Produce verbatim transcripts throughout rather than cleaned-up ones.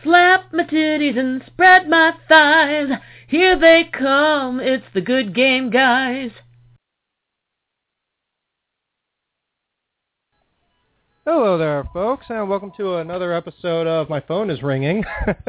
Slap my titties and spread my thighs. Here they come, it's the Good Game Guys. Hello there, folks, and welcome to another episode of My Phone is Ringing.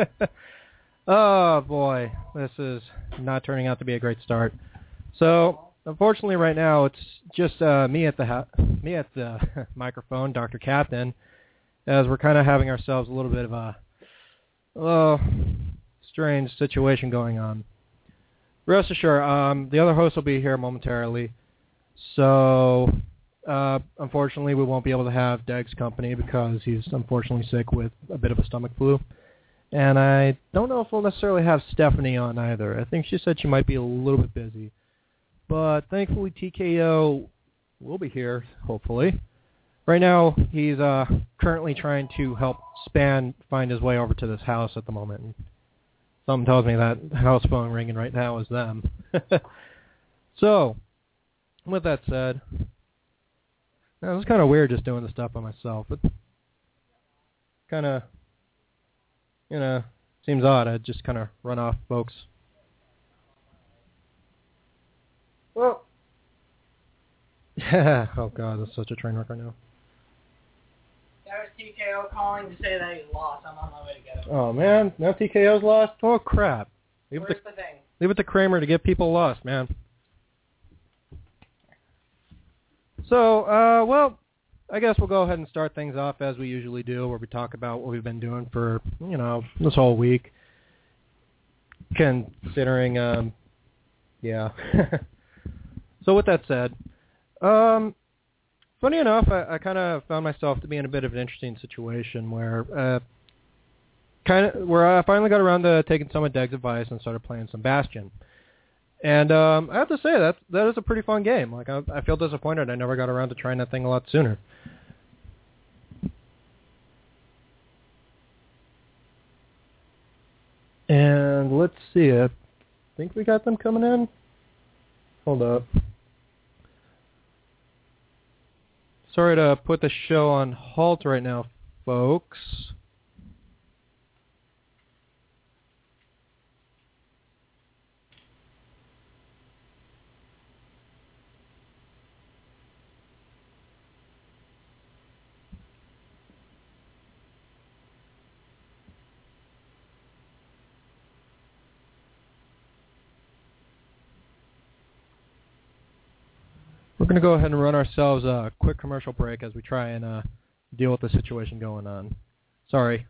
Oh, boy, this is not turning out to be a great start. So, unfortunately, right now, it's just uh, me at the ha- me at the microphone, Doctor Captain, as we're kind of having ourselves a little bit of a uh, strange situation going on. Rest assured, um, the other host will be here momentarily, so uh, unfortunately we won't be able to have Deg's company because he's unfortunately sick with a bit of a stomach flu. And I don't know if we'll necessarily have Stephanie on either. I think she said she might be a little bit busy. But thankfully T K O will be here, hopefully. Right now, he's uh, currently trying to help Span find his way over to this house at the moment. And something tells me that house phone ringing right now is them. So, with that said, it was kind of weird just doing this stuff by myself. It kind of, you know, seems odd. I'd just kind of run off folks. Well, yeah. Oh, God, that's such a train wreck right now. That was T K O calling to say that he lost. I'm on my way to get him. Oh, man. Now T K O's lost? Oh, crap. Leave Where's it to, the thing? Leave it to Kramer to get people lost, man. So, uh, well, I guess we'll go ahead and start things off as we usually do, where we talk about what we've been doing for, you know, this whole week. Considering, um, yeah. So with that said, um, funny enough, I, I kind of found myself to be in a bit of an interesting situation where, uh, kind of where I finally got around to taking some of Deg's advice and started playing some Bastion. And um, I have to say that that is a pretty fun game. Like I, I feel disappointed I never got around to trying that thing a lot sooner. And let's see, I think we got them coming in. Hold up. Sorry to put the show on halt right now, folks. We're going to go ahead and run ourselves a quick commercial break as we try and uh, deal with the situation going on. Sorry.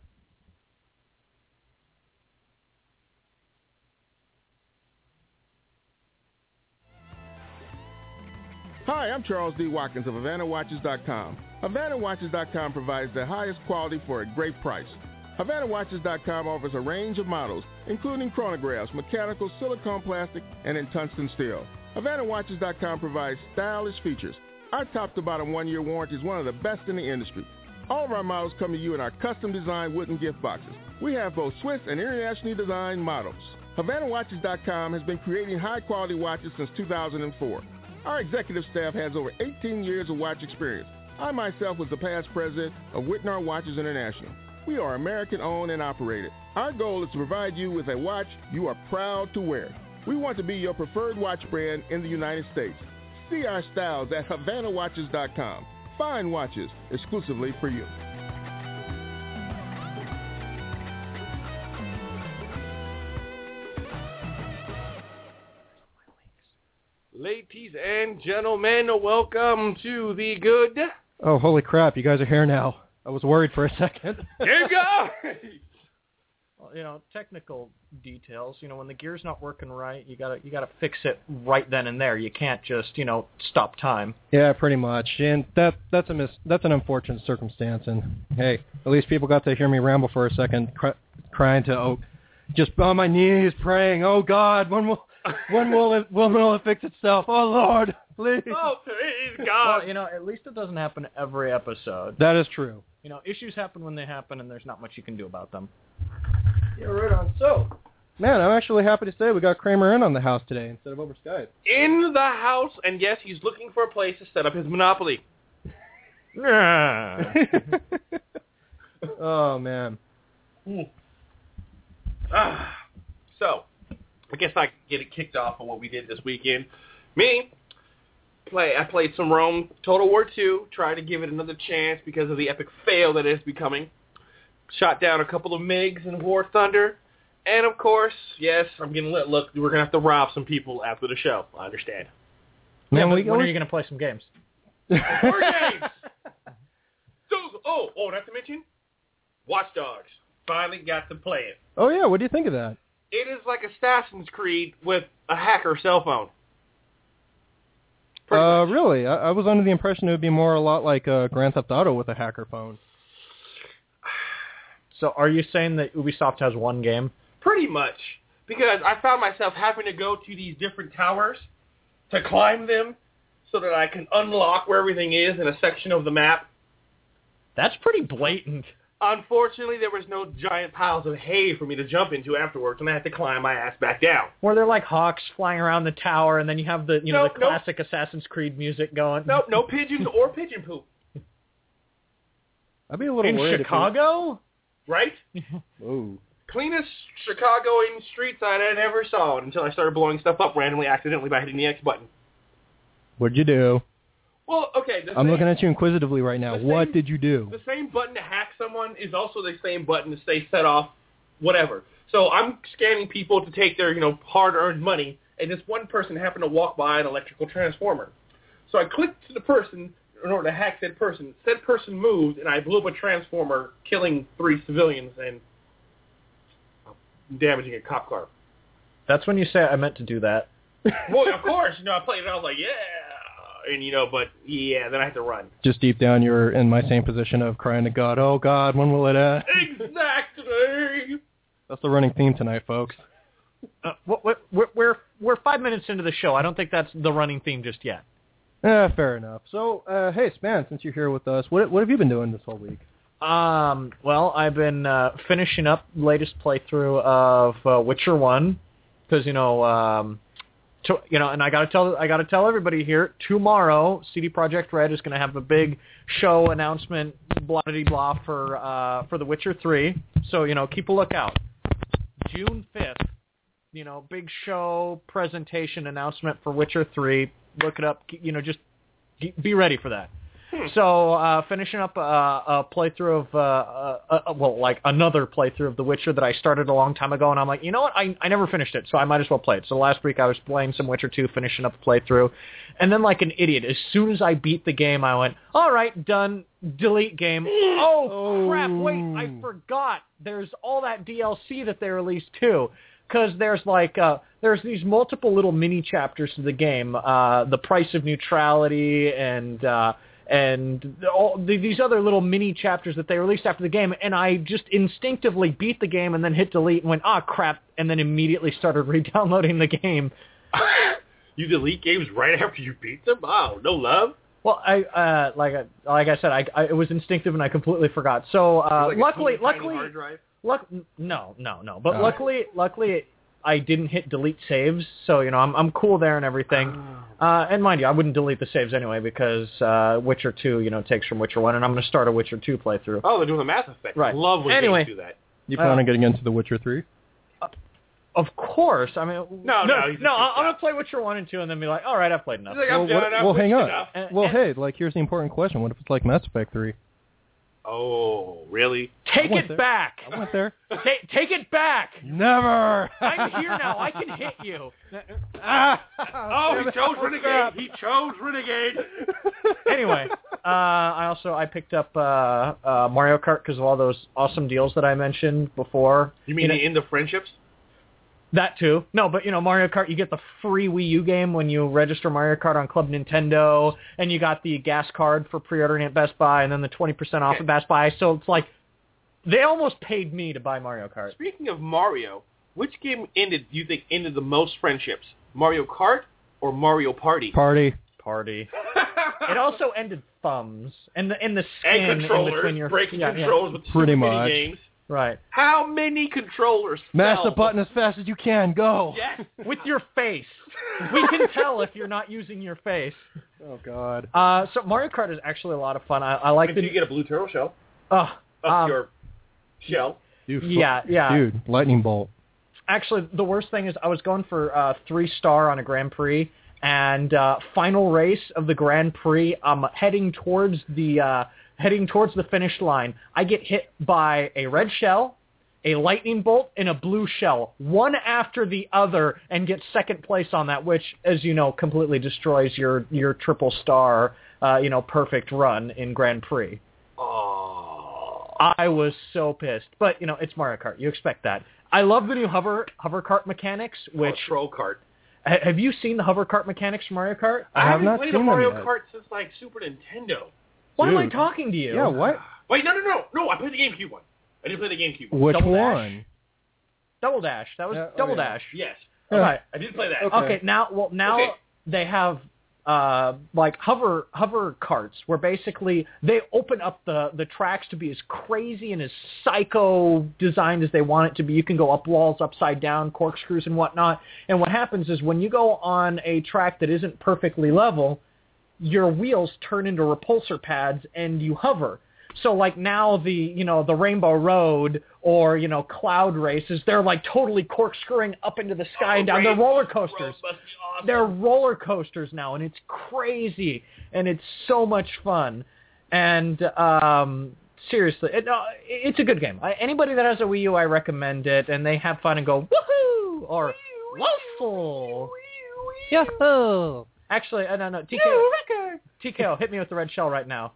Hi, I'm Charles D. Watkins of Havana Watches dot com. Havana Watches dot com provides the highest quality for a great price. Havana Watches dot com offers a range of models, including chronographs, mechanical, silicone plastic, and in tungsten steel. Havana Watches dot com provides stylish features. Our top-to-bottom one-year warranty is one of the best in the industry. All of our models come to you in our custom-designed wooden gift boxes. We have both Swiss and internationally designed models. Havana Watches dot com has been creating high-quality watches since two thousand four. Our executive staff has over eighteen years of watch experience. I myself was the past president of Whitnall Watches International. We are American-owned and operated. Our goal is to provide you with a watch you are proud to wear. We want to be your preferred watch brand in the United States. See our styles at Havana Watches dot com. Fine watches exclusively for you. Ladies and gentlemen, welcome to the good... Oh, holy crap, you guys are here now. I was worried for a second. Game Guys! Well, you know, technical details. You know, when the gear's not working right, you gotta you gotta fix it right then and there. You can't just you know stop time. Yeah, pretty much. And that that's a mis- that's an unfortunate circumstance. And hey, at least people got to hear me ramble for a second, cry- crying to oh, just on my knees praying. Oh God, when will when will it when will it fix itself? Oh Lord, please. Oh, please, God. Well, you know, at least it doesn't happen every episode. That is true. You know, issues happen when they happen, and there's not much you can do about them. Yeah, right on. So, man, I'm actually happy to say we got Kramer in on the house today instead of over Skype. In the house, and yes, he's looking for a place to set up his monopoly. Oh, man. Uh, so, I guess I can get it kicked off on what we did this weekend. Me, play. I played some Rome Total War two, tried to give it another chance because of the epic fail that it's becoming. Shot down a couple of MiGs in War Thunder. And, of course, yes, I'm getting lit. Look, we're going to have to rob some people after the show. I understand. Man, Man, we, we, when are you going to play some games? More games! Those, oh, oh, not to mention, Watch Dogs. Finally got to play it. Oh, yeah, what do you think of that? It is like Assassin's Creed with a hacker cell phone. Pretty Uh, much. really? I, I was under the impression it would be more a lot like uh, Grand Theft Auto with a hacker phone. So are you saying that Ubisoft has one game? Pretty much. Because I found myself having to go to these different towers to climb them so that I can unlock where everything is in a section of the map. That's pretty blatant. Unfortunately, there was no giant piles of hay for me to jump into afterwards, and I had to climb my ass back down. Where they're like hawks flying around the tower, and then you have the you know Nope, the nope. classic Assassin's Creed music going. Nope, no pigeons or pigeon poop. I'd be a little In worried. if Chicago? Right? it- Ooh. Cleanest Chicagoan streets I ever saw until I started blowing stuff up randomly, accidentally by hitting the X button. What'd you do? Well, okay. The I'm same, looking at you inquisitively right now. the What same- did you do? The same button to hack someone is also the same button to stay set off whatever. So I'm scanning people to take their, you know, hard-earned money, and this one person happened to walk by an electrical transformer. So I clicked to the person in order to hack said person. Said person moved, and I blew up a transformer, killing three civilians and damaging a cop car. That's when you say I meant to do that. Well, of course, you know, I played it, and I was like, yeah, and, you know, but, yeah, then I had to run. Just deep down, you're in my same position of crying to God, oh, God, when will it end? Exactly! That's the running theme tonight, folks. Uh, what, what, we're, we're we're five minutes into the show. I don't think that's the running theme just yet. Eh, fair enough. So, uh, hey, Span, since you're here with us, what what have you been doing this whole week? Um, well, I've been uh, finishing up the latest playthrough of uh, Witcher one because you know, um, to, you know, and I gotta tell I gotta tell everybody here tomorrow, C D Projekt Red is going to have a big show announcement, blah blah blah for uh, for The Witcher three. So you know, keep a lookout. June fifth, you know, big show presentation announcement for Witcher three. Look it up. You know, just be ready for that. So, uh, finishing up uh, a playthrough of, uh, uh, uh, well, like another playthrough of The Witcher that I started a long time ago, and I'm like, you know what, I, I never finished it, so I might as well play it. So last week I was playing some Witcher two, finishing up a playthrough, and then like an idiot, as soon as I beat the game, I went, all right, done, delete game. Oh, Oh. crap, wait, I forgot. There's all that D L C that they released too. Because there's like uh, there's these multiple little mini chapters to the game, uh, the price of neutrality and uh, and all the, these other little mini chapters that they released after the game, and I just instinctively beat the game and then hit delete and went, ah, crap, and then immediately started re-downloading the game. You delete games right after you beat them? Oh, no love? Well, I uh, like I, like I said, I, I it was instinctive and I completely forgot. So uh, Like a luckily, teeny tiny luckily. hard drive? Luck, no, no, no. But Oh. luckily, luckily, I didn't hit delete saves, so you know I'm I'm cool there and everything. Oh. Uh, and mind you, I wouldn't delete the saves anyway because uh, Witcher two, you know, takes from Witcher one, and I'm going to start a Witcher two playthrough. Oh, they're doing the Mass Effect. Right. Love when Anyway. games do that. You plan Uh, on getting into The Witcher three? Of course, I mean, No, no, no, he's a no good I'm going guy. to play Witcher one and two, and then be like, all right, I've played enough. He's like, Well, I'm done. what- I've well, hang watched on. enough. And- Well, and- hey, like, here's the important question. What if it's like Mass Effect three? Oh, really? Take I went it there. back. I went there. take take it back. Never! I'm here now. I can hit you. Ah! Oh, he chose Renegade. He chose Renegade. Anyway, uh, I also I picked up uh, uh, Mario Kart because of all those awesome deals that I mentioned before. You mean know, the end of friendships? that too? No, but you know Mario Kart, you get the free Wii U game when you register Mario Kart on Club Nintendo, and you got the gas card for pre-ordering at Best Buy, and then the twenty percent off Okay. at Best Buy. So it's like they almost paid me to buy Mario Kart. Speaking of Mario, which game ended? Do you think ended the most friendships? Mario Kart or Mario Party? Party. Party. It also ended thumbs and the in the skin and in controllers, between your breaking yeah, yeah. controllers with Pretty super mini much. games. Right. How many controllers? Mash fell? the button as fast as you can. Go. Yes. With your face. We can tell if you're not using your face. Oh, God. Uh, so Mario Kart is actually a lot of fun. I, I like Until the. you get a blue turtle shell Oh, up um, your shell. Dude, yeah, yeah. Dude, lightning bolt. actually, the worst thing is I was going for uh, three star on a Grand Prix, and uh, final race of the Grand Prix, I'm heading towards the uh, heading towards the finish line. I get hit by a red shell, a lightning bolt, and a blue shell, one after the other, and get second place on that, which, as you know, completely destroys your, your triple star, uh, you know, perfect run in Grand Prix. Oh. I was so pissed. But, you know, it's Mario Kart. You expect that. I love the new hover hover kart mechanics, which... Oh, troll kart. Ha- have you seen the hover kart mechanics from Mario Kart? I I have haven't not played seen a them Mario yet. Kart since, like, Super Nintendo. Why am I Dude. talking to you? Yeah, what? Wait, no, no, no. No, I played the GameCube one. I didn't play the GameCube one. Which Double Dash? one? Double Dash. That was Yeah, oh, Double yeah. Dash. Yes. Yeah. Okay. I did play that. Okay. Okay, now well now Okay. they have uh like hover hover carts where basically they open up the the tracks to be as crazy and as psycho designed as they want it to be. You can go up walls, upside down, corkscrews and whatnot. And what happens is when you go on a track that isn't perfectly level, your wheels turn into repulsor pads and you hover. So like now the, you know, the Rainbow Road or, you know, Cloud Races, they're like totally corkscrewing up into the sky Oh, and down. They're Rainbow roller Road coasters. must be awesome. They're roller coasters now, and it's crazy, and it's so much fun. And um, seriously, it, uh, it's a good game. I, anybody that has a Wii U, I recommend it, and they have fun and go, woohoo, or waffle. Yahoo! Actually, I don't know. T K O, T K O, hit me with the red shell right now.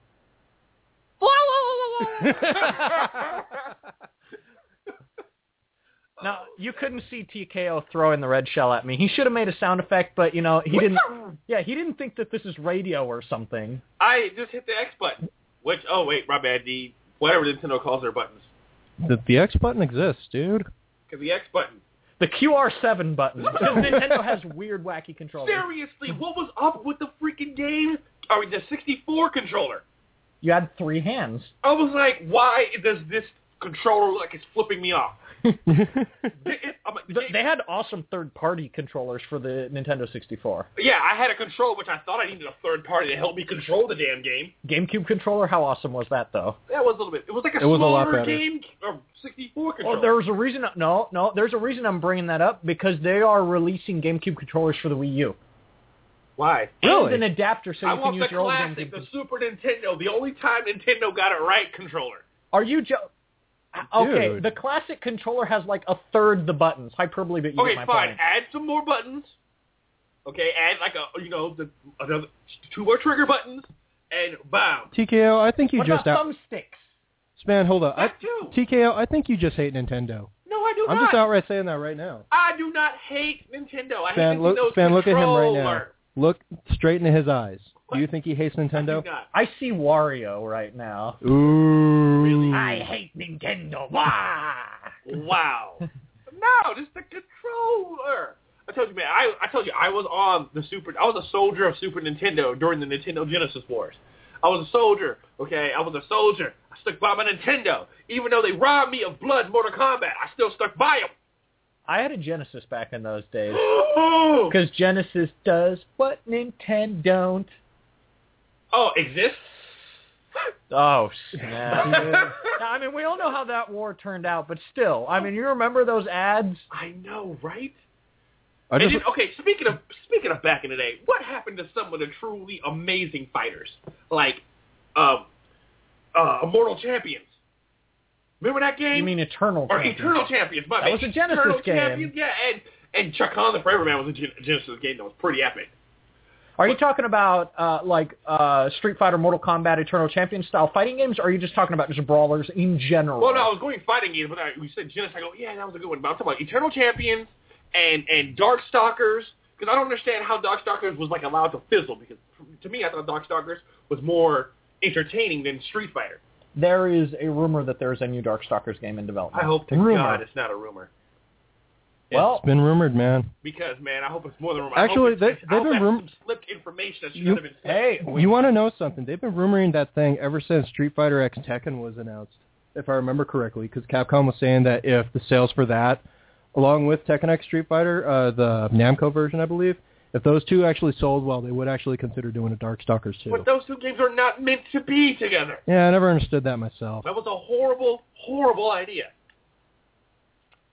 Now, you couldn't see T K O throwing the red shell at me. He should have made a sound effect, but, you know, he didn't. Yeah, he didn't think that this is radio or something. I just hit the X button. Which, oh, wait, my bad. The, whatever Nintendo calls their buttons. The, the X button exists, dude. Because the X button. The Q R seven button. Because Nintendo has weird, wacky controllers. Seriously, what was up with the freaking game? I mean, the sixty-four controller. You had three hands. I was like, why does this controller look like it's flipping me off? It- it- I'm like, Th- They had awesome third-party controllers for the Nintendo sixty-four. yeah, I had a controller, which I thought I needed a third party to help me control the damn game. GameCube controller, how awesome was that, though? That was a little bit. It was like a It was a lot smaller better. game, or sixty-four controller. Well, there's a reason. No, no, there's a reason I'm bringing that up, because they are releasing GameCube controllers for the Wii U. Why? Really? And an adapter so I you can want use the your old classic, GameCube. the Super Nintendo, the only time Nintendo got it right controller. Are you jo- Okay, Dude. the classic controller has like a third the buttons. Hyperbole, but you Okay, get my fine. point. Add some more buttons. Okay, add like a, you know, the another two more trigger buttons, and bam. T K O, I think you What just... about out- thumbsticks? Span, hold up. I, That too. T K O, I think you just hate Nintendo. No, I do I'm not. just outright saying that right now. I do not hate Nintendo. I Span, hate look, Nintendo's Span, look at him right now. controller. Look straight into his eyes. Do you think he hates I do Nintendo? not. I see Wario right now. Ooh. Really? I hate Nintendo. Wah! Wow. No, just the controller. I told you, man. I I told you I was on the Super. I was a soldier of Super Nintendo during the Nintendo Genesis Wars. I was a soldier. Okay, I was a soldier. I stuck by my Nintendo, even though they robbed me of Blood Mortal Kombat. I still stuck by them. I had a Genesis back in those days. oh, Because Genesis does what Nintendo don't. oh, exists. Oh, snap. Now, I mean, we all know how that war turned out, but still, I mean, you remember those ads? I know, right? I And just, then, okay, speaking of speaking of back in the day, what happened to some of the truly amazing fighters, like um, uh, Immortal Champions? Remember that game? You mean Eternal or Champions. Eternal Champions? My That bad. was a Genesis Eternal game. Champions, yeah, and and Chuck Khan the Forever Man was a Gen- Genesis game that was pretty epic. Are you talking about, uh, like, uh, Street Fighter, Mortal Kombat, Eternal Champions style fighting games, or are you just talking about just brawlers in general? Well, no, I was going fighting games, but I, we said Genesis. I go, yeah, that was a good one. But I'm talking about Eternal Champions and and Darkstalkers, because I don't understand how Darkstalkers was like allowed to fizzle. Because to me, I thought Darkstalkers was more entertaining than Street Fighter. There is a rumor that there is a new Darkstalkers game in development. I hope to rumor. God it's not a rumor. Well, it's been rumored, man. Because, man, I hope it's more than a rumor. Actually, I hope they- it's, I they've hope been that's rum- some slipped information that should You- not have been slipped. hey, You want to know something? They've been rumoring that thing ever since Street Fighter X Tekken was announced, if I remember correctly, because Capcom was saying that if the sales for that, along with Tekken X Street Fighter, uh, the Namco version, I believe, if those two actually sold well, they would actually consider doing a Darkstalkers too. But those two games are not meant to be together. Yeah, I never understood that myself. That was a horrible, horrible idea. Uh,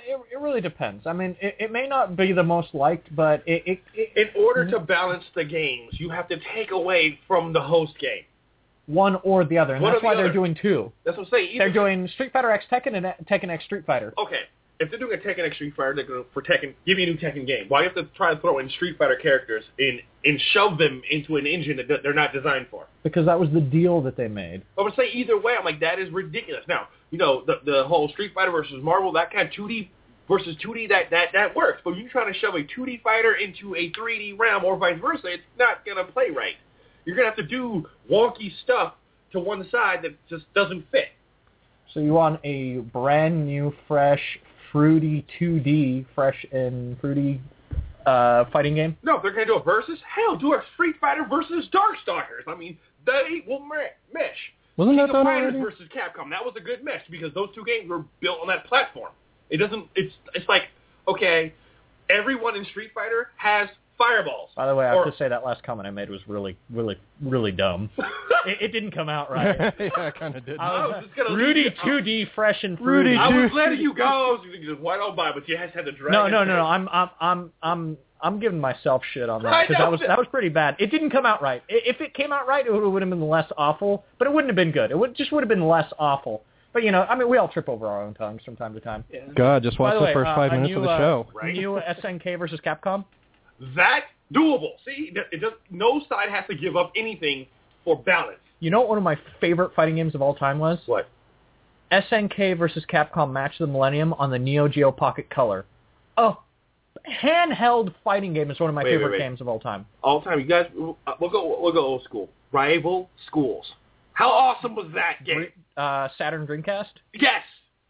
it, it really depends. I mean, it, it may not be the most liked, but it... it, it In order to balance the games, you have to take away from the host game. One or the other, and One that's or why the they're other. doing two. That's what I'm saying. Either They're doing Street Fighter X Tekken and Tekken X Street Fighter. Okay, if they're doing a Tekken X Street Fighter, they're going to, for Tekken, give me a new Tekken game. Why do you have to try to throw in Street Fighter characters in and shove them into an engine that they're not designed for? Because that was the deal that they made. I would say either way, I'm like, that is ridiculous. Now, you know, the the whole Street Fighter versus Marvel, that kind of two D versus two D, that, that, that works. But you trying to shove a two D fighter into a three D realm or vice versa, it's not going to play right. You're going to have to do wonky stuff to one side that just doesn't fit. So you want a brand new, fresh, fruity two D, fresh and fruity uh, fighting game? No, if they're going to do a versus, hell, do a Street Fighter versus Darkstalkers. I mean, they will mesh. Wasn't King that of done Fighters already? versus Capcom, that was a good mesh because those two games were built on that platform. It doesn't, it's it's like, okay, everyone in Street Fighter has fireballs. By the way, I or, have to say that last comment I made was really, really, really dumb. it, it didn't come out right. yeah, I kind of did. I was just gonna Rudy leave you- two D, fresh and Rudy fruity. I was two- letting you go. So you just went on by, but you had to have the dragon. No, no, no, no. I'm, I'm, I'm, I'm, I'm giving myself shit on that I because know. that was that was pretty bad. It didn't come out right. I- If it came out right, it would, would have been less awful, but it wouldn't have been good. It would just would have been less awful. But you know, I mean, we all trip over our own tongues from time to time. God, just watch By the, the way, first uh, five a minutes new, of the uh, show. Right. New S N K versus Capcom. That doable. See, it does, no side has to give up anything for balance. You know what one of my favorite fighting games of all time was? What? S N K versus Capcom Match of the Millennium on the Neo Geo Pocket Color. Oh, handheld fighting game is one of my Wait, favorite wait, wait. games of all time. All the time, you guys. uh, We'll go. We'll go old school. Rival Schools. How awesome was that game? Uh, Saturn Dreamcast? Yes.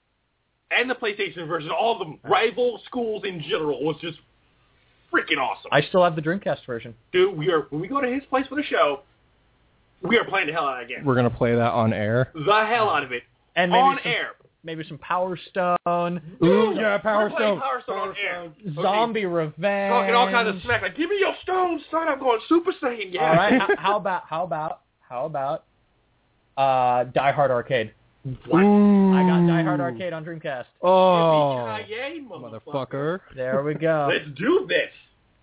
And the PlayStation version, all of them. Rival Schools in general was just freaking awesome. I still have the Dreamcast version. Dude, we are when we go to his place for the show, we are playing the hell out of that game. We're going to play that on air. The hell out of it. And maybe on some, air. Maybe some Power Stone. Ooh, yeah, Power We're playing Stone. Power Stone on Power air. Stone. Okay. Zombie Revenge. Talking all kinds of smack. Like, give me your stones, son. I'm going Super Saiyan. Yeah. All right. how, how about how about how about uh, Die Hard Arcade? What? Ooh. I got Die Hard Arcade on Dreamcast. Oh, Yippee-ki-yay, motherfucker. motherfucker. There we go. Let's do this.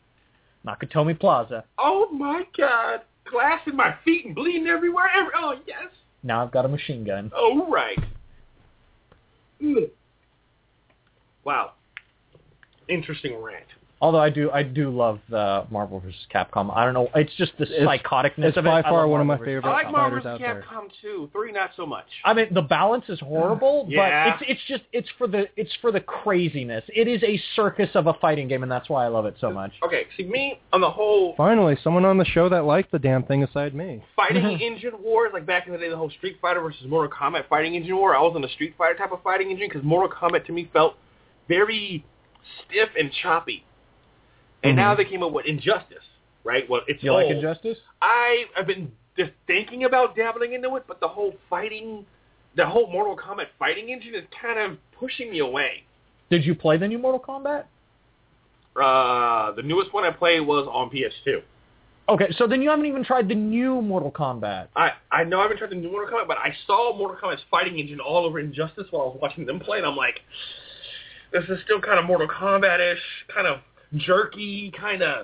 Nakatomi Plaza. Oh, my God. Glass in my feet and bleeding everywhere. Every- oh, yes. Now I've got a machine gun. Oh, right. Mm. Wow. Interesting rant. Although I do, I do love the Marvel versus Capcom. I don't know, it's just the It's- psychoticness It's of it. by I far love one of my Marvel versus favorite I like Capcom. Marvel fighters versus. out there. Capcom too. Three, not so much. I mean, the balance is horrible, Yeah. but it's it's just it's for the it's for the craziness. It is a circus of a fighting game, and that's why I love it so much. Okay, see, me on the whole Finally, someone on the show that liked the damn thing aside me. fighting engine wars, like back in the day, the whole Street Fighter versus Mortal Kombat fighting engine war, I was on the Street Fighter type of fighting engine because Mortal Kombat to me felt very stiff and choppy. And Mhm. now they came up with Injustice, right? Well, it's You like old. Injustice? I have been just thinking about dabbling into it, but the whole fighting, the whole Mortal Kombat fighting engine is kind of pushing me away. Did you play the new Mortal Kombat? Uh, the newest one I played was on P S two. Okay, so then you haven't even tried the new Mortal Kombat. I, I know I haven't tried the new Mortal Kombat, but I saw Mortal Kombat's fighting engine all over Injustice while I was watching them play, and I'm like, this is still kind of Mortal Kombat-ish, kind of jerky, kind of...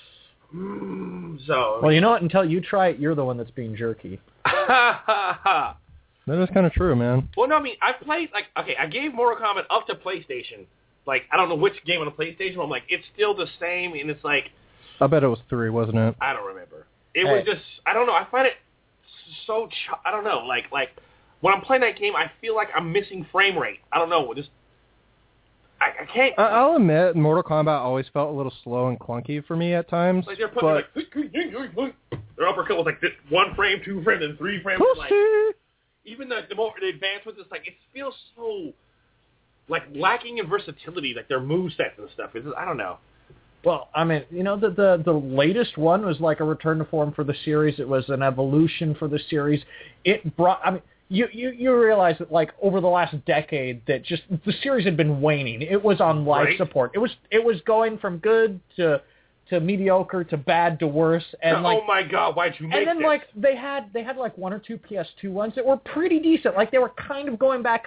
Mm, so... Well, you know what? Until you try it, you're the one that's being jerky. ha ha ha. That is kind of true, man. Well, no, I mean, I played, like, okay, I gave Mortal Kombat up to PlayStation. Like, I don't know which game on the PlayStation, but I'm like, it's still the same, and it's like, I bet it was three, wasn't it? I don't remember. It Hey. was just, I don't know, I find it so, ch- I don't know, like, like, when I'm playing that game, I feel like I'm missing frame rate. I don't know, just, I, I can't, I- I'll admit, Mortal Kombat always felt a little slow and clunky for me at times. like, they're putting, but like, their uppercut was like this, one frame, two frame, then three frames, like, Pussy. even the, the more the advancements, it's like, it feels so, like, lacking in versatility, like, their movesets and stuff. It's just, I don't know. Well, I mean, you know, the, the the latest one was like a return to form for the series. It was an evolution for the series. It brought, I mean, you, you, you realize that, like, over the last decade that just the series had been waning. It was on life Right. support. It was it was going from good to to mediocre to bad to worse. And, oh, like, my God, why'd you make and then, this? like, they had they had, like, one or two P S two ones that were pretty decent. Like, they were kind of going back up.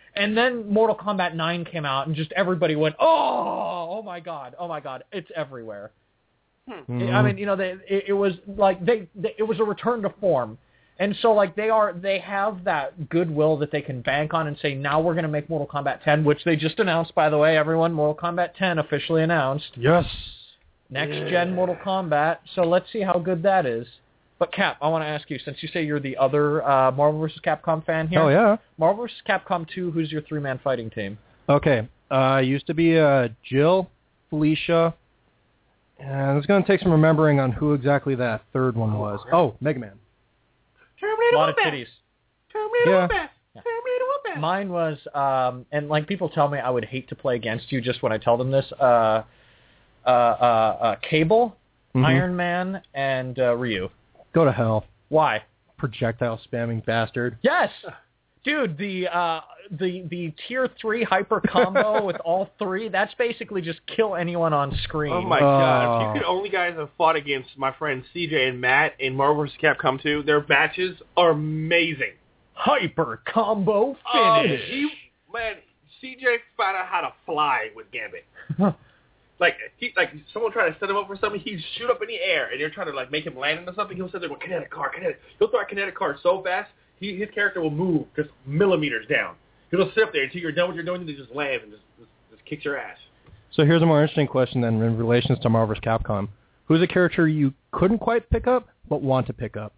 And then Mortal Kombat nine came out, and just everybody went, oh, oh my god, oh my god, it's everywhere. Hmm. I mean, you know, they, it, it was like they, they, it was a return to form, and so like they are, they have that goodwill that they can bank on and say, now we're going to make Mortal Kombat ten, which they just announced, by the way, everyone. Mortal Kombat ten officially announced. Yes. Next yeah. gen Mortal Kombat. So let's see how good that is. But Cap, I want to ask you, since you say you're the other uh, Marvel versus. Capcom fan here. Oh, yeah. Marvel versus. Capcom two, who's your three-man fighting team? Okay. Uh, used to be uh, Jill, Felicia, and it's going to take some remembering on who exactly that third one was. Oh, Mega Man. Terminator A lot of Whoop-Ass. titties. Terminator Yeah. Whoop-Ass. Terminator Whoop-Ass. Mine was, um, and like people tell me I would hate to play against you just when I tell them this, uh, uh, uh, uh, Cable, Mhm. Iron Man, and uh, Ryu. Go to hell. Why? Projectile spamming bastard. Yes! Dude, the uh, the the tier three hyper combo with all three, that's basically just kill anyone on screen. Oh my Oh. god! If you could only guys have fought against my friends C J and Matt in Marvel versus. Capcom two, their matches are amazing. Hyper combo Oh, finish! he, man, C J found out how to fly with Gambit. Like he, like someone trying to set him up for something, he'd shoot up in the air, and you're trying to like make him land into something. He'll sit there with kinetic card, kinetic. He'll throw a kinetic card so fast, he his character will move just millimeters down. He'll sit up there until you're done what you're doing, and he just lands and just just, just kicks your ass. So here's a more interesting question then in relations to Marvel versus. Capcom. Who's a character you couldn't quite pick up, but want to pick up?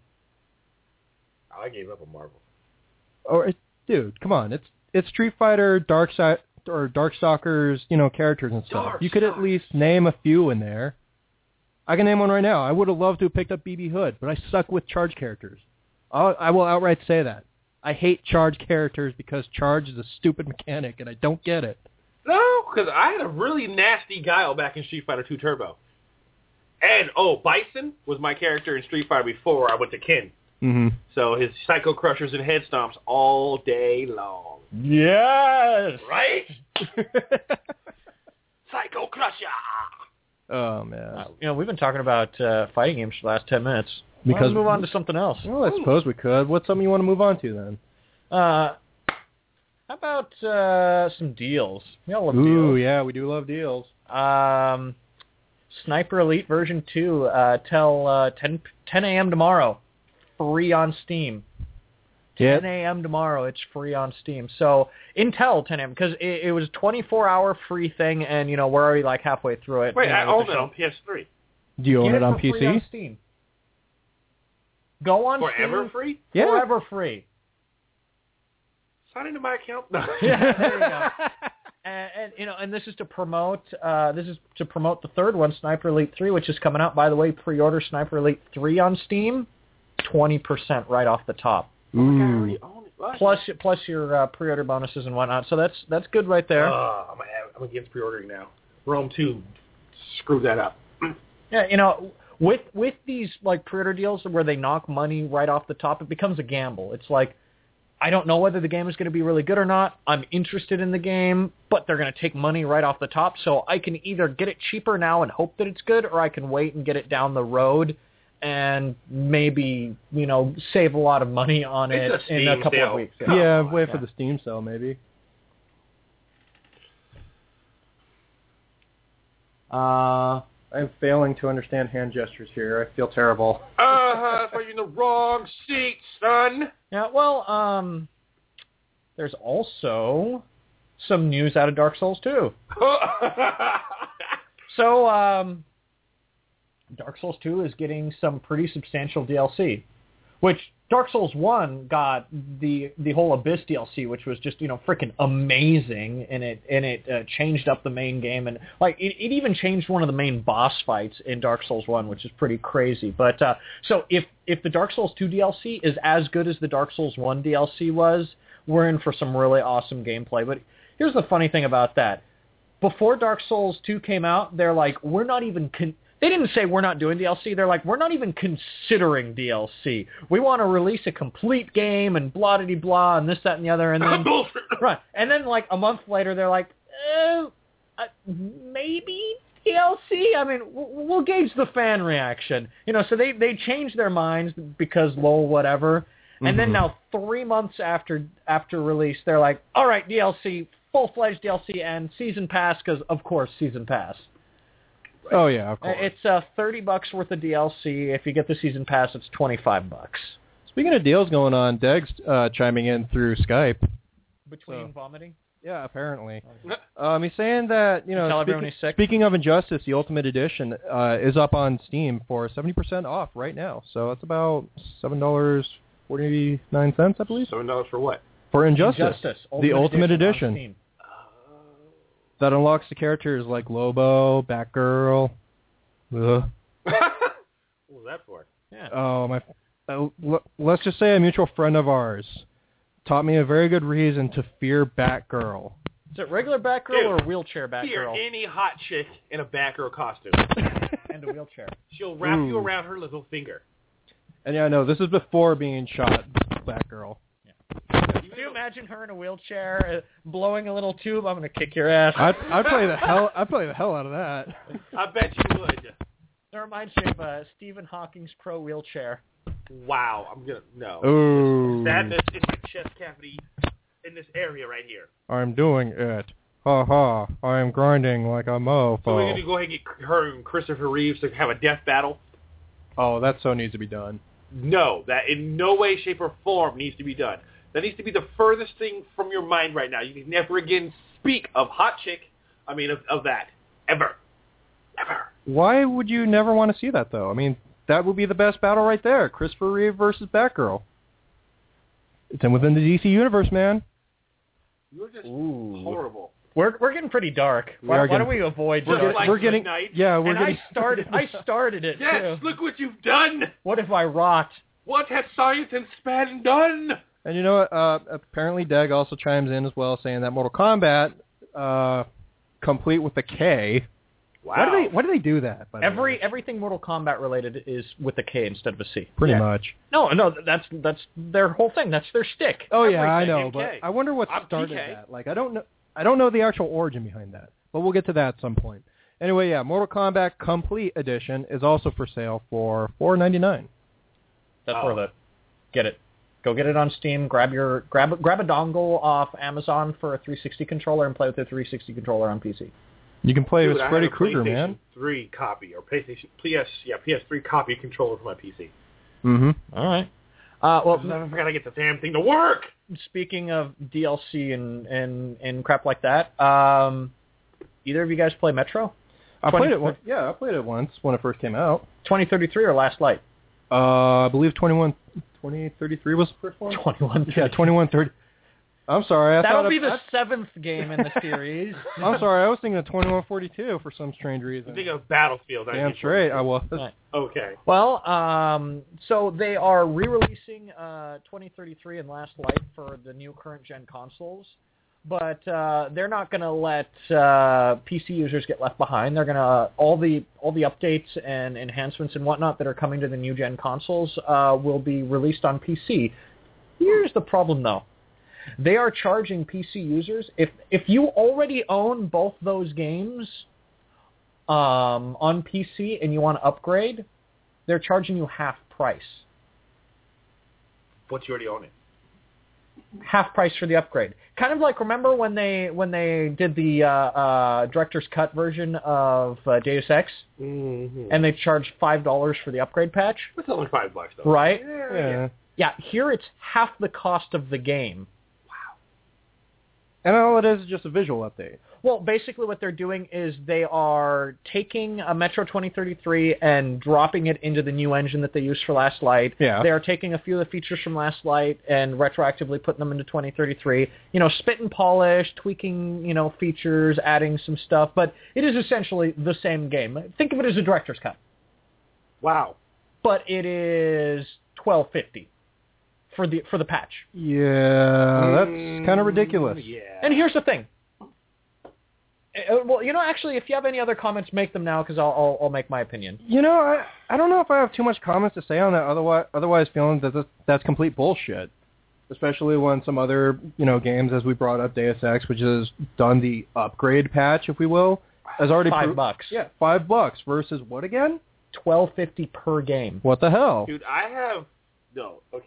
I gave up on Marvel. Or, it, dude, come on. It's it's Street Fighter, Darkside, or Darkstalkers, you know, characters and stuff. Dark You could at Stalkers. least name a few in there. I can name one right now. I would have loved to have picked up B B Hood, but I suck with charge characters. I'll, I will outright say that. I hate charge characters because charge is a stupid mechanic, and I don't get it. No, because I had a really nasty Guile back in Street Fighter two Turbo. And, oh, Bison was my character in Street Fighter before I went to Ken. Mm-hmm. So his Psycho Crushers and Head Stomps all day long. Yes! Right? Psycho Crusher! Oh, man. Uh, you know, we've been talking about uh, fighting games for the last ten minutes. Why don't Because- we move on to something else? Well, I suppose we could. What's something you want to move on to, then? Uh, how about uh, some deals? We all love Ooh, deals. yeah, we do love deals. Um, Sniper Elite version two, uh, till uh, ten a.m. tomorrow, free on Steam. Yep. ten a.m. tomorrow, it's free on Steam. So Intel ten a.m. because it, it was a twenty-four hour free thing, and you know we're already like halfway through it. Wait, you know, I with own the it show. on P S three. Do you own Get it on for P free C? on Steam. Go on Forever Steam. free? Yeah. Forever free. Sign into my account? No. Yeah, there you go. And, and you know, and this is to promote. Uh, this is to promote the third one, Sniper Elite three, which is coming out. By the way, pre-order Sniper Elite three on Steam, twenty percent right off the top. Oh my God, I Ooh. already own it. What? Plus, plus your uh, pre-order bonuses and whatnot. So that's that's good right there. Uh, I'm, I'm against pre-ordering now. Rome two screwed that up. Yeah, you know, with with these like pre-order deals where they knock money right off the top, it becomes a gamble. It's like, I don't know whether the game is going to be really good or not. I'm interested in the game, but they're going to take money right off the top. So I can either get it cheaper now and hope that it's good, or I can wait and get it down the road and maybe, you know, save a lot of money on It's it a in a Steam couple sale. of weeks. Come Yeah, on, wait yeah. for the Steam sale, maybe. Uh, I'm failing to understand hand gestures here. I feel terrible. Uh, that's why you're in the wrong seat, son. yeah, well, um, there's also some news out of Dark Souls two. So, um, Dark Souls two is getting some pretty substantial D L C, which Dark Souls one got the the whole Abyss D L C, which was just, you know, freaking amazing, and it and it uh, changed up the main game, and like it, it even changed one of the main boss fights in Dark Souls one, which is pretty crazy. But uh, so if if the Dark Souls two D L C is as good as the Dark Souls one D L C was, we're in for some really awesome gameplay. But here's the funny thing about that. Before Dark Souls two came out, they're like, we're not even... Con- they didn't say we're not doing D L C. They're like, we're not even considering D L C. We want to release a complete game and blah-de-blah and this, that, and the other. And then, Bullshit. right. And then, like, a month later, they're like, uh, uh, maybe D L C? I mean, w- we'll gauge the fan reaction. You know, so they, they changed their minds because, lol, whatever. And then Mhm. now three months after after release, they're like, all right, D L C, full-fledged D L C and season pass, because, of course, season pass. Oh, yeah, of course. It's uh, thirty bucks worth of D L C. If you get the season pass, it's twenty-five bucks. Speaking of deals going on, Deg's uh, chiming in through Skype. Between So. vomiting? Yeah, apparently. Um, he's saying that, you know, Tell speaking, everyone he's sick. speaking of Injustice, the Ultimate Edition uh, is up on Steam for seventy percent off right now. So that's about seven dollars and forty-nine cents, I believe. Seven dollars for what? For Injustice, Injustice, the Ultimate Edition. on Edition. Steam. That unlocks the characters like Lobo, Batgirl. Ugh. What was that for? Yeah. Oh, my. Uh, l- let's just say a mutual friend of ours taught me a very good reason to fear Batgirl. Is it regular Batgirl Dude, or wheelchair Here, Batgirl? any hot chick in a Batgirl costume. And a wheelchair. She'll wrap you Ooh. around her little finger. And yeah, no, this is before being shot, Batgirl. Can you imagine her in a wheelchair uh, blowing a little tube? I'm going to kick your ass. I'd, I'd play the hell. I'd play the hell out of that. I bet you would. That reminds me of uh, Stephen Hawking's Pro Wheelchair. Wow, I'm gonna no. Ooh. That is in my chest cavity, in this area right here. I'm doing it. Ha ha. I am grinding like a mofo. So we're gonna go ahead and get her and Christopher Reeves to have a death battle. Oh, that so needs to be done. No, that in no way, shape, or form needs to be done. That needs to be the furthest thing from your mind right now. You can never again speak of hot chick. I mean, of, of that ever, ever. Why would you never want to see that, though? I mean, that would be the best battle right there. Christopher Reeve versus Batgirl. It's in within the D C universe, man. You're just Ooh. horrible. We're we're getting pretty dark. We Why, are why getting- don't we avoid We're dark? getting- like we're getting. midnight. Yeah, we're and getting. I started. I started it Yes, too. look what you've done. What if I rot? What has science and span done? And you know what? Uh, apparently, Deg also chimes in as well, saying that Mortal Kombat, uh, complete with the K. Wow. Why do they? Why do they do that? By the Every way? everything Mortal Kombat related is with a K instead of a C. Pretty Yeah. much. No, no, that's that's their whole thing. That's their stick. Oh yeah, I Everything know, in but K. I wonder what I'm started T K. that. Like, I don't know. I don't know the actual origin behind that, but we'll get to that at some point. Anyway, yeah, Mortal Kombat Complete Edition is also for sale for four ninety-nine. That's Oh. worth it. Get it. Go get it on Steam. Grab your grab grab a dongle off Amazon for a three sixty controller and play with the three sixty controller on P C. You can play Dude, with I Freddy have a Krueger, PlayStation man. three copy or PlayStation P S yeah P S three copy controller for my P C. Mm-hmm. All right. Uh, well, I never gotta get the damn thing to work. speaking of D L C and, and, and crap like that, um, either of you guys play Metro? I twenty played it. Once. Yeah, I played it once when it first came out. twenty thirty-three or Last Light? Uh, I believe twenty-one, twenty thirty-three was the first one. twenty-one. Yeah, twenty-one thirty. I'm sorry. I That'll thought be of, the seventh game in the series. I, I'm sorry. I was thinking of twenty-one forty-two for some strange I'm reason. thinking of Battlefield. Damn straight, I was. Right. Okay. Well, um, so they are re-releasing uh, twenty thirty-three and Last Light for the new current-gen consoles, but uh, they're not going to let uh, P C users get left behind. They're going to all the all the updates and enhancements and whatnot that are coming to the new-gen consoles uh, will be released on P C. Here's the problem, though. They are charging P C users, if if you already own both those games um, on P C and you want to upgrade, they're charging you half price. But you already own it. Half price for the upgrade. Kind of like, remember when they when they did the uh, uh, director's cut version of uh, Deus Ex, Mm-hmm. and they charged five dollars for the upgrade patch, It's only five bucks though. right? Yeah. Yeah, here it's half the cost of the game. And all it is is just a visual update. Well, basically what they're doing is they are taking a Metro twenty thirty-three and dropping it into the new engine that they used for Last Light. Yeah. They are taking a few of the features from Last Light and retroactively putting them into twenty thirty-three. You know, spit and polish, tweaking, you know, features, adding some stuff. But it is essentially the same game. Think of it as a director's cut. Wow. But it is twelve fifty for the for the patch. Yeah, that's kind of ridiculous. Yeah. And here's the thing. Uh, Well, you know, actually, if you have any other comments, make them now because I'll, I'll I'll make my opinion. You know, I I don't know if I have too much comments to say on that. Otherwise, otherwise feeling that that's, that's complete bullshit. Especially when some other you know games, as we brought up, Deus Ex, which has done the upgrade patch, if we will, has already Five pro- bucks. Yeah, five bucks versus what again? Twelve fifty per game. What the hell? Dude, I have no. Okay.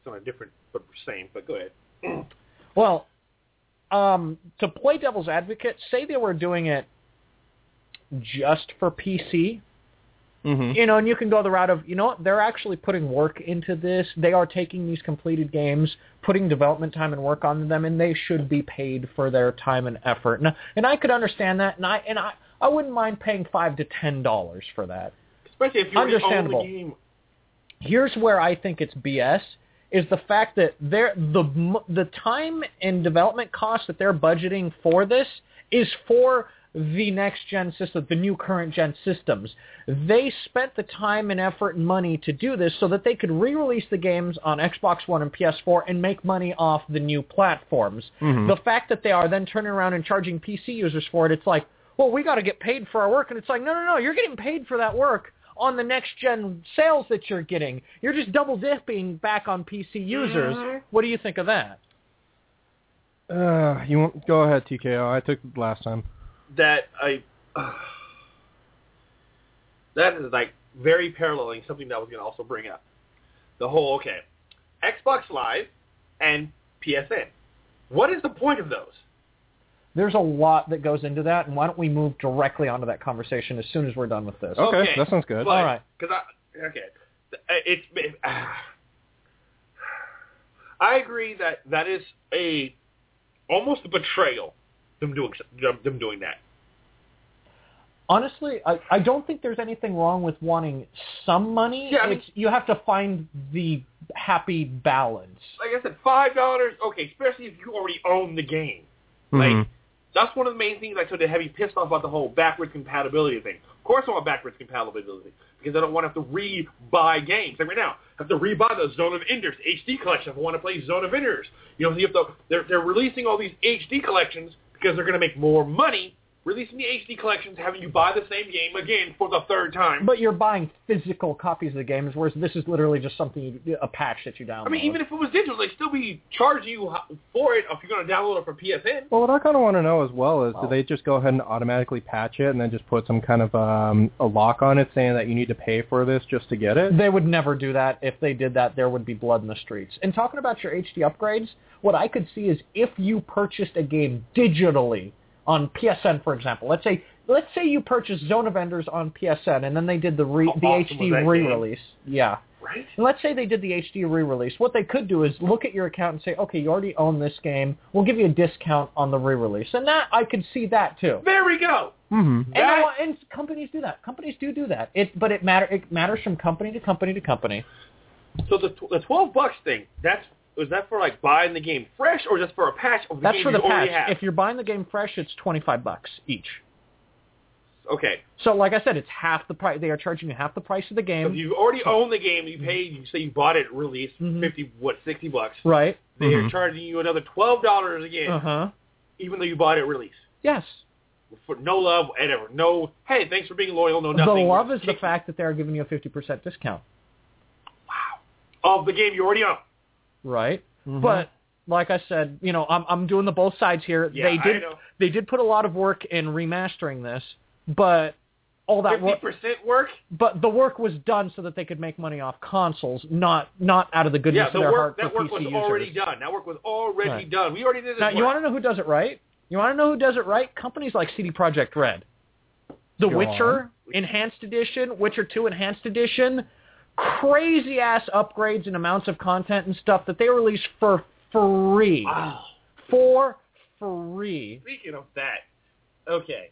It's on a different, but same. But go ahead. Well, um, to play devil's advocate, say they were doing it just for P C. Mm-hmm. You know, and you can go the route of, you know what, they're actually putting work into this. They are taking these completed games, putting development time and work on them, and they should be paid for their time and effort. And, and I could understand that, and I and I, I wouldn't mind paying five to ten dollars for that. Especially if you already Understandable. own the game. Here's where I think it's B S, is the fact that they're, the the time and development costs that they're budgeting for this is for the next-gen system, the new current-gen systems. They spent the time and effort and money to do this so that they could re-release the games on Xbox One and P S four and make money off the new platforms. Mm-hmm. The fact that they are then turning around and charging P C users for it, it's like, well, we got to get paid for our work. And it's like, no, no, no, you're getting paid for that work on the next-gen sales that you're getting. You're just double-dipping back on P C users. Mm-hmm. What do you think of that? Uh, you want, go ahead, T K O. I took it last time. That I uh, that is like very paralleling something that I was going to also bring up. The whole okay, Xbox Live and P S N. What is the point of those? There's a lot that goes into that, and why don't we move directly onto that conversation as soon as we're done with this? Okay, Okay. that sounds good. But, All right. Because I okay, it's. It, uh, I agree that that is a almost a betrayal. Them doing them doing that. Honestly, I, I don't think there's anything wrong with wanting some money. Yeah, I mean- it's, you have to find the happy balance. Like I said, five dollars. Okay, especially if you already own the game. Mhm. Like that's one of the main things I told to have you pissed off about the whole backwards compatibility thing. Of course, I want backwards compatibility because I don't want to have to re-buy games. Like right now, I have to re-buy the Zone of Enders H D collection if I want to play Zone of Enders. You know, you have to. They're they're releasing all these H D collections because they're going to make more money. Releasing the H D collections, having you buy the same game again for the third time. But you're buying physical copies of the games, whereas this is literally just something, you, a patch that you download. I mean, even if it was digital, they'd still be charging you for it if you're going to download it from P S N. Well, what I kind of want to know as well is, Well- do they just go ahead and automatically patch it and then just put some kind of um, a lock on it saying that you need to pay for this just to get it? They would never do that. If they did that, there would be blood in the streets. And talking about your H D upgrades, what I could see is if you purchased a game digitally on P S N, for example, let's say let's say you purchased Zone of Enders on P S N, and then they did the re, How the awesome H D was that re-release. Yeah. Right? And let's say they did the H D re-release. What they could do is look at your account and say, okay, you already own this game. We'll give you a discount on the re-release. And that I could see that too. There we go. Mm-hmm. And, I, and companies do that. Companies do do that. It, but it matter. It matters from company to company to company. So the the twelve bucks thing, that's is that for like buying the game fresh or just for a patch of the That's game for the you already patch. have? If you're buying the game fresh, it's twenty-five bucks each. Okay. So, like I said, it's half the price. They are charging you half the price of the So game. if you already own the game, you paid, you say you bought it released, Mhm. fifty, what, sixty bucks. Right. They're Mhm. charging you another twelve dollars again, Uh huh. even though you bought it released. Yes. For no love, whatever. No, hey, thanks for being loyal, no The nothing. love is the Kick- fact that they are giving you a fifty percent discount. Wow. Of the game you already own. Right. Mhm. But like I said, you know, I'm I'm doing the both sides here. Yeah, they I did know. they did put a lot of work in remastering this, but all that fifty work, percent work? but the work was done so that they could make money off consoles, not not out of the goodness Yeah, of the their work, heart that for work P C was users. already done. That work was already Right. done. We already did this Now, work. you want to know who does it right? You want to know who does it right? Companies like C D Projekt Red. The Go Witcher on. Enhanced Edition, Witcher two Enhanced Edition, crazy-ass upgrades and amounts of content and stuff that they release for free. Wow. For free. Speaking of that, okay.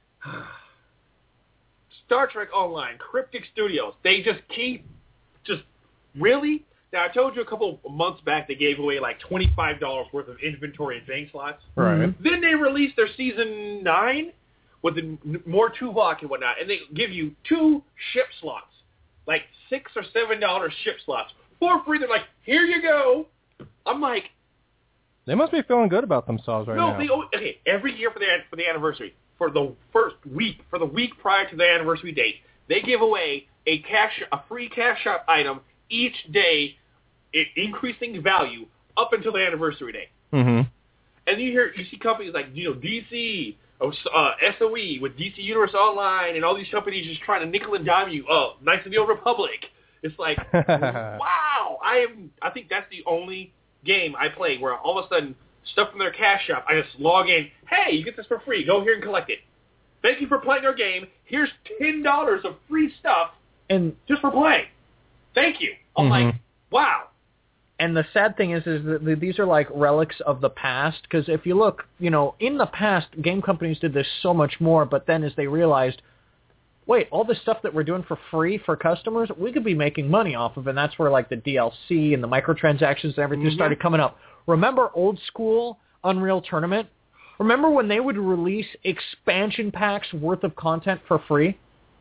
Star Trek Online, Cryptic Studios, they just keep, just, really? Now, I told you a couple of months back they gave away like twenty-five dollars worth of inventory and bank slots. Right. Then they released their Season nine with the, n- more Tuvok and whatnot, and they give you two ship slots, like six or seven dollars ship slots, for free. They're like, here you go. I'm like, They must be feeling good about themselves right no, now. they always, okay. Every year for the for the anniversary, for the first week, for the week prior to the anniversary date, they give away a cash, a free cash shop item each day, it, increasing value up until the anniversary date. Mm-hmm. And you hear, you see companies like you know D C, uh, S O E with D C Universe Online, and all these companies just trying to nickel and dime you. Oh, Knights of the Old Republic, It's like, wow. I am. I think that's the only game I play where all of a sudden stuff from their cash shop, I just log in. Hey, you get this for free. Go here and collect it. Thank you for playing our game. Here's ten dollars of free stuff and just for playing. Thank you. I'm Mm-hmm. like, wow. And the sad thing is, is that these are like relics of the past. Because if you look, you know, in the past, game companies did this so much more. But then as they realized, wait, all this stuff that we're doing for free for customers, we could be making money off of. And that's where like the D L C and the microtransactions and everything Mm-hmm. started coming up. Remember old school Unreal Tournament? Remember when they would release expansion packs worth of content for free?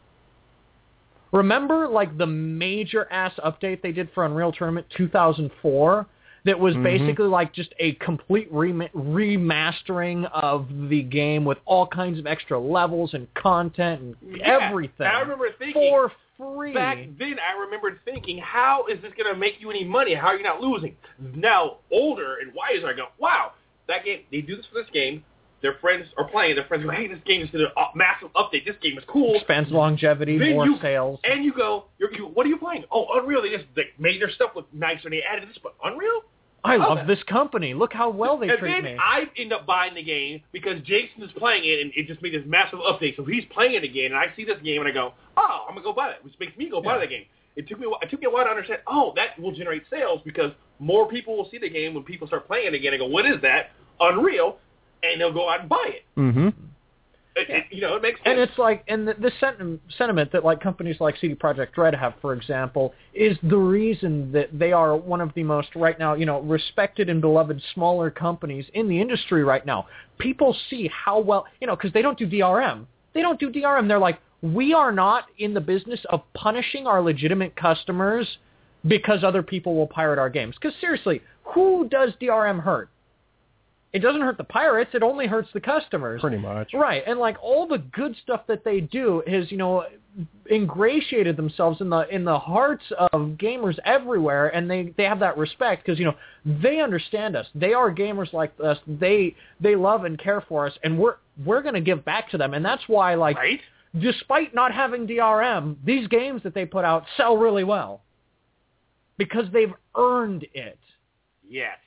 Remember, like, the major-ass update they did for Unreal Tournament two thousand four that was mm-hmm. basically, like, just a complete rem- remastering of the game with all kinds of extra levels and content and yeah, everything. I remember thinking, for free. Back then, I remembered thinking, how is this going to make you any money? How are you not losing? Now, older and wiser, I go, wow, that game, they do this for this game. Their friends are playing. Their friends go, hey, this game is a massive update. This game is cool. Expands longevity, then more you, sales. And you go, you're, you, what are you playing? Oh, Unreal. They just they made their stuff look nicer and they added this, but Unreal? I Love love that. this company. Look how well they and treat then me. I end up buying the game because Jason is playing it, and it just made this massive update. So he's playing it again, and I see this game, and I go, oh, I'm going to go buy that, which makes me go buy Yeah. that game. It took me a while, it took me a while to understand, oh, that will generate sales because more people will see the game when people start playing it again and go, what is that? Unreal. And they'll go out and buy it. Mm-hmm. It, it you know, it makes sense. And it's like, and the, the sen- sentiment that like companies like C D Projekt Red have, for example, is the reason that they are one of the most right now, you know, respected and beloved smaller companies in the industry right now. People see how well, you know, because they don't do D R M. They don't do D R M. They're like, we are not in the business of punishing our legitimate customers because other people will pirate our games. Because seriously, who does D R M hurt? It doesn't hurt the pirates. It only hurts the customers. Pretty much. Right. And like all the good stuff that they do has, you know, ingratiated themselves in the in the hearts of gamers everywhere, and they, they have that respect because, you know, they understand us. They are gamers like us. They they love and care for us, and we're we're going to give back to them. And that's why, like, right? despite not having D R M, these games that they put out sell really well because they've earned it. Yes.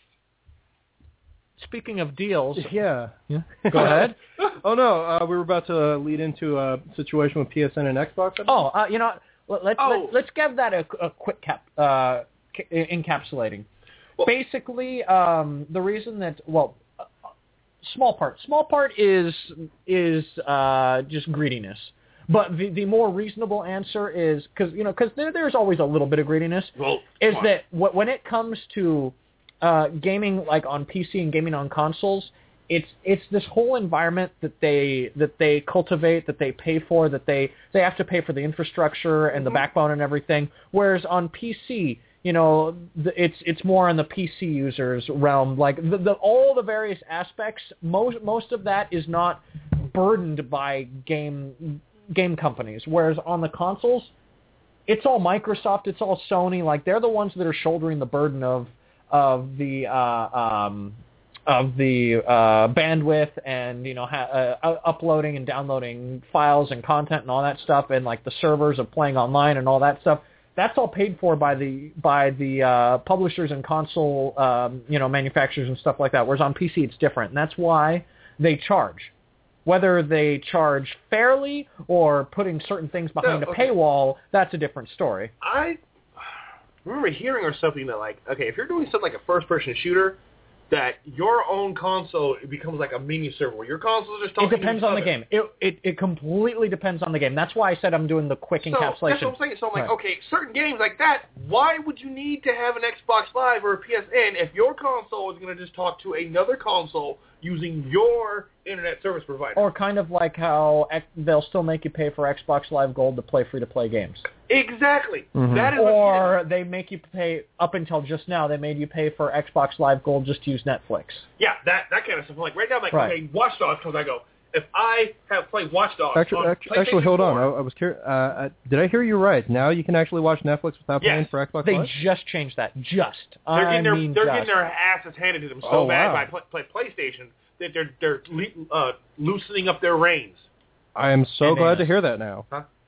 Speaking of deals, Yeah. yeah. Go ahead. Oh, no, uh, we were about to lead into a situation with P S N and Xbox. I Oh, uh, you know, let, let's Oh. let, let's give that a, a quick cap, uh, ca- encapsulating. Well- Basically, um, the reason that well, uh, small part, small part is is uh, just greediness. But the, the more reasonable answer is because you know because there, there's always a little bit of greediness. Well, is come on. that wh- when it comes to uh, gaming like on P C and gaming on consoles, it's it's this whole environment that they that they cultivate, that they pay for, that they they have to pay for the infrastructure and the backbone and everything. Whereas on P C, you know, the, it's it's more on the P C users realm. Like the, the all the various aspects, most most of that is not burdened by game game companies. Whereas on the consoles, it's all Microsoft, it's all Sony. Like they're the ones that are shouldering the burden of of the uh, um, of the uh, bandwidth and you know ha- uh, uploading and downloading files and content and all that stuff, and like the servers of playing online and all that stuff. That's all paid for by the by the uh, publishers and console um, you know manufacturers and stuff like that. Whereas on P C it's different, and that's why they charge. Whether they charge fairly or putting certain things behind No, a okay. paywall, that's a different story. I remember hearing or something that, like, okay, if you're doing something like a first-person shooter, that your own console it becomes like a mini server where your console is just talking It depends to each on the other. game. It, it it completely depends on the game. That's why I said I'm doing the quick So, encapsulation. that's what I'm saying. So I'm like, Right. okay, certain games like that, why would you need to have an Xbox Live or a P S N if your console is going to just talk to another console using your internet service provider? Or kind of like how X- they'll still make you pay for Xbox Live Gold to play free-to-play games. Exactly. Mhm. That is Or they make you pay, up until just now, they made you pay for Xbox Live Gold just to use Netflix. yeah, that that kind of stuff. Like right now, I'm like, Right. okay, Watch Dogs comes. I go, if I have played Watch Dogs, Actually, on actually, actually, hold on. I, PlayStation I was curious. Uh, uh, did I hear you right? Now you can actually watch Netflix without Yes. paying for Xbox They Live? just changed that. Just. They're I getting their mean they're just. getting their asses handed to them so Oh, bad wow. by play, play, PlayStation that they're they're le- uh, loosening up their reins. I am so And glad then- to hear that now. Huh?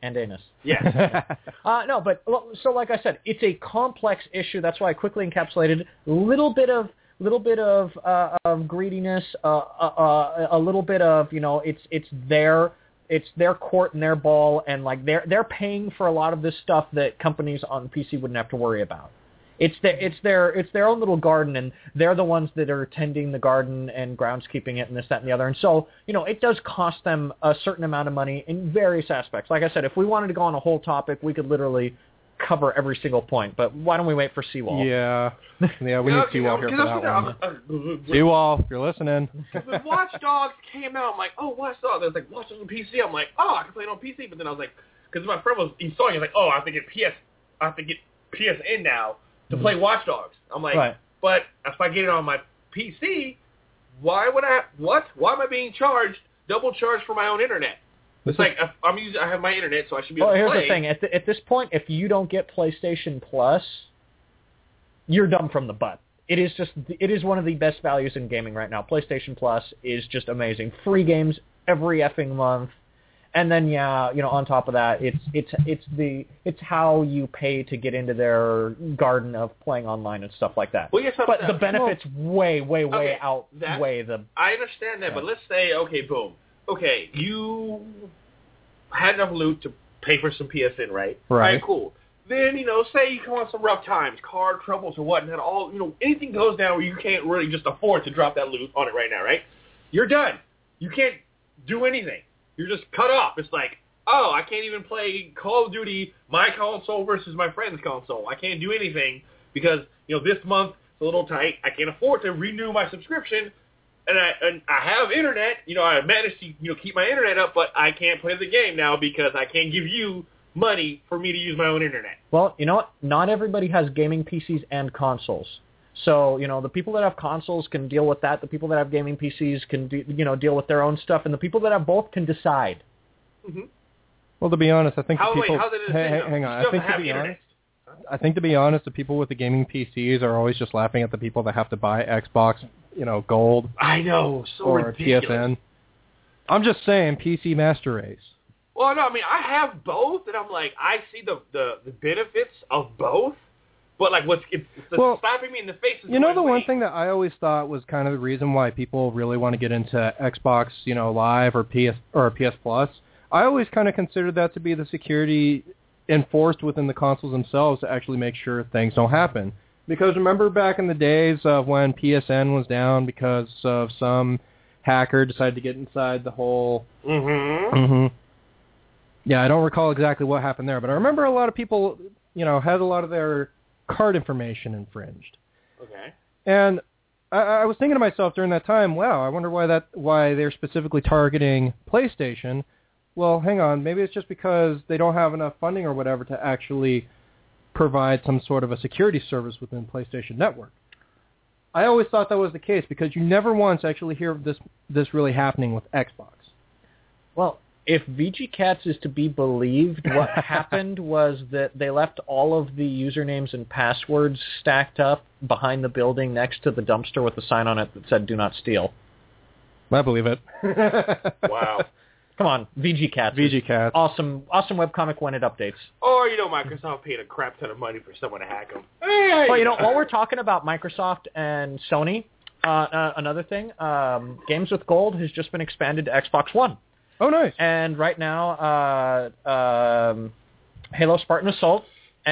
And anus. Yes. uh, no, but so like I said, it's a complex issue. That's why I quickly encapsulated a little bit of little bit of, uh, of greediness, uh, uh, uh, a little bit of, you know, it's it's their it's their court and their ball, and like they're they're paying for a lot of this stuff that companies on P C wouldn't have to worry about. It's their, it's their it's their own little garden, and they're the ones that are tending the garden and groundskeeping it and this, that, and the other. And so, you know, it does cost them a certain amount of money in various aspects. Like I said, if we wanted to go on a whole topic, we could literally cover every single point. But why don't we wait for Seawall? Yeah. Yeah, we need Seawall here for that one. Seawall, if you're listening. When Watch Dogs came out, I'm like, oh, Watch Dogs. There's like Watch Dogs on P C. I'm like, oh, I can play it on P C. But then I was like, because my friend was installing, he was like, oh, I have to get P S, I have to get P S N now to play Watch Dogs. I'm like, right. But if I get it on my P C, why would I? What? Why am I being charged double charged for my own internet? It's like if I'm using. I have my internet, so I should be able well, to play. play. Here's the thing: at, the, at this point, if you don't get PlayStation Plus, you're dumb from the butt. It is just. It is one of the best values in gaming right now. PlayStation Plus is just amazing. Free games every effing month. And then, yeah, you know, on top of that, it's it's it's the it's how you pay to get into their garden of playing online and stuff like that. Well, yes, but the benefits well, way, way, way okay, outweigh the. I understand that, yeah. but let's say, okay, boom, okay, you had enough loot to pay for some P S N, right? Right. All right, cool. Then, you know, say you come on some rough times, car troubles or whatnot, all, you know, anything goes down where you can't really just afford to drop that loot on it right now, right? You're done. You can't do anything. You're just cut off. It's like, oh, I can't even play Call of Duty, my console versus my friend's console. I can't do anything because, you know, this month it's a little tight. I can't afford to renew my subscription, and I and I have internet. You know, I managed to, you know, keep my internet up, but I can't play the game now because I can't give you money for me to use my own internet. Well, you know what? Not everybody has gaming P Cs and consoles. So, you know, the people that have consoles can deal with that. The people that have gaming P Cs can, de- you know, deal with their own stuff. And the people that have both can decide. Mm-hmm. Well, to be honest, I think how, the people... Wait, how did it hey, say hang on. You I think to have be internet. honest, I think to be honest, the people with the gaming P Cs are always just laughing at the people that have to buy Xbox, you know, Gold. I know, so or ridiculous. P S N. I'm just saying, P C Master Race. Well, no, I mean, I have both, and I'm like, I see the, the, the benefits of both. But, like, what's it's, it's well, slapping me in the face is you know, the wait. one thing that I always thought was kind of the reason why people really want to get into Xbox, you know, Live or P S or P S Plus. I always kind of considered that to be the security enforced within the consoles themselves to actually make sure things don't happen. Because remember back in the days of when P S N was down because of some hacker decided to get inside the whole... Mm-hmm. Mm-hmm. Yeah, I don't recall exactly what happened there, but I remember a lot of people, you know, had a lot of their card information infringed. Okay. And I, I was thinking to myself during that time, wow, I wonder why that why they're specifically targeting PlayStation. Well, hang on, maybe it's just because they don't have enough funding or whatever to actually provide some sort of a security service within PlayStation Network. I always thought that was the case because you never once actually hear of this this really happening with Xbox. Well, if V G Cats is to be believed, what happened was that they left all of the usernames and passwords stacked up behind the building next to the dumpster with a sign on it that said, "Do not steal." I believe it. Wow. Come on, V G Cats. V G Cats. Awesome, awesome webcomic when it updates. Or, you know, Microsoft paid a crap ton of money for someone to hack them. Hey! Well, you know, while we're talking about Microsoft and Sony, uh, uh, another thing, um, Games with Gold has just been expanded to Xbox One. Oh, nice. And right now, uh, um, Halo Spartan Assault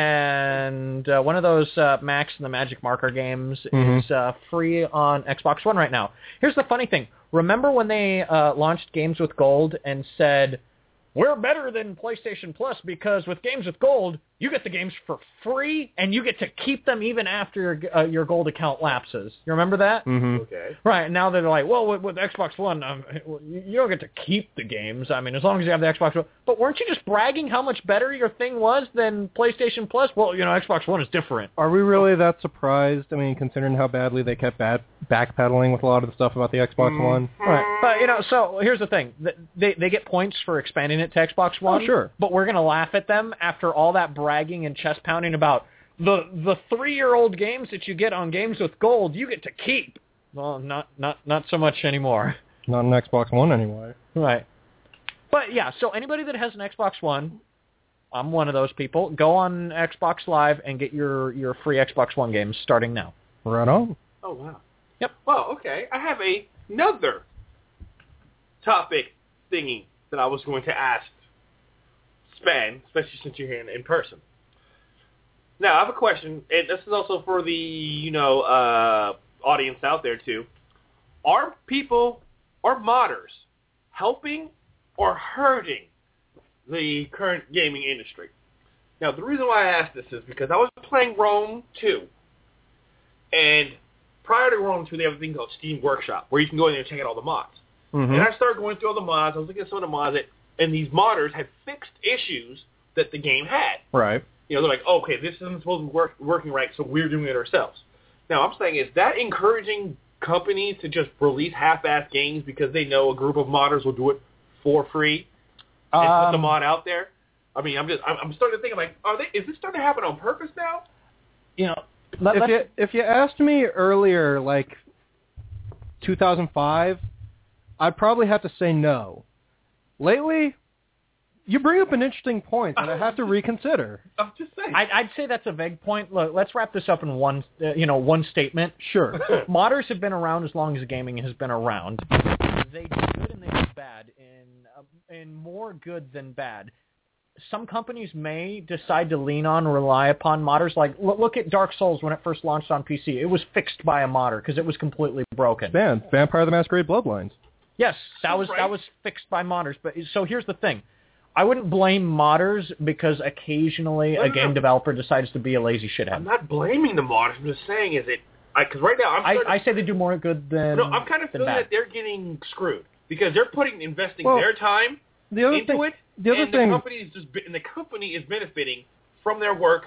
and uh, one of those uh, Max and the Magic Marker games mm-hmm. is uh, free on Xbox One right now. Here's the funny thing. Remember when they uh, launched Games with Gold and said, we're better than PlayStation Plus because with Games with Gold, you get the games for free and you get to keep them even after your, uh, your Gold account lapses. You remember that? Mm-hmm. Okay. Right, and now they're like, well, with, with Xbox One, um, you don't get to keep the games. I mean, as long as you have the Xbox One. But weren't you just bragging how much better your thing was than PlayStation Plus? Well, you know, Xbox One is different. Are we really that surprised? I mean, considering how badly they kept bad backpedaling with a lot of the stuff about the Xbox Mm-hmm. One. Right. But, you know, so here's the thing. They, they get points for expanding it to Xbox One. Oh, sure. But we're going to laugh at them after all that bragging and chest pounding about the the three-year-old games that you get on Games with Gold, you get to keep. Well, not not not so much anymore. Not an Xbox One anyway. Right. But, yeah, so anybody that has an Xbox One, I'm one of those people. Go on Xbox Live and get your, your free Xbox One games starting now. Right on. Oh, wow. Yep. Well, okay. I have a, another topic thingy that I was going to ask Span, especially since you're here in, in person. Now, I have a question, and this is also for the, you know, uh, audience out there, too. Are people, are modders, helping or hurting the current gaming industry? Now, the reason why I asked this is because I was playing Rome two, and prior to Rome two, they have a thing called Steam Workshop, where you can go in there and check out all the mods. Mm-hmm. And I started going through all the mods. I was looking at some of the mods, that, and these modders had fixed issues that the game had. Right. You know, they're like, oh, okay, this isn't supposed to be work, working right, so we're doing it ourselves. Now, I'm saying, is that encouraging companies to just release half-assed games because they know a group of modders will do it for free and Um, put the mod out there? I mean, I'm just, I'm, I'm starting to think, I'm like, are they? Is this starting to happen on purpose now? You know, let, If let's- you, if you asked me earlier, like two thousand five, I'd probably have to say no. Lately, you bring up an interesting point that I have to reconsider. I'm just saying. I'd, I'd say that's a vague point. Look, let's wrap this up in one, uh, you know, one statement. Sure. Modders have been around as long as gaming has been around. They do good and they do bad, in uh, in more good than bad. Some companies may decide to lean on, rely upon modders. Like, look, look at Dark Souls when it first launched on P C. It was fixed by a modder because it was completely broken. Man, Vampire the Masquerade Bloodlines. Yes, that was Right. that was fixed by modders. But so here's the thing. I wouldn't blame modders because occasionally No, a no, game no. developer decides to be a lazy shithead. I'm not blaming the modders. I'm just saying, is it? Because right now, I'm. I, starting- I say they do more good than No, I'm kind of than feeling bad. that they're getting screwed because they're putting investing Well, their time The other into thing, it, the other and thing, the company is just and the company is benefiting from their work,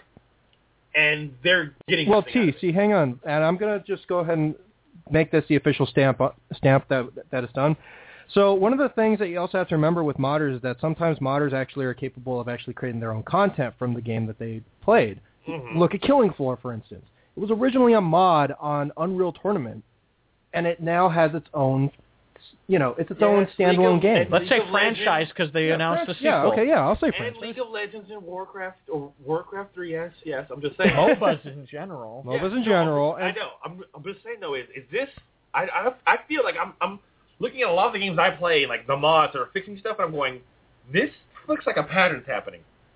and they're getting. well, nothing out T, of it. see, hang on, and I'm gonna just go ahead and make this the official stamp stamp that that it's done. So one of the things that you also have to remember with modders is that sometimes modders actually are capable of actually creating their own content from the game that they played. Mhm. Look at Killing Floor, for instance. It was originally a mod on Unreal Tournament, and it now has its own, you know, it's its Yeah, own it's League standalone of- game. and Let's say League of Legends. franchise because they Yeah, announced Fran- a sequel. Yeah, okay, yeah, I'll say And franchise. League of Legends and Warcraft or Warcraft three, yes, yes. I'm just saying. MOBAs in general. MOBAs Yeah, in no, general. I and- know. I'm, I'm just saying though, is is this? I, I I feel like I'm I'm looking at a lot of the games I play, like the mods or fixing stuff, and I'm going, this looks like a pattern's happening.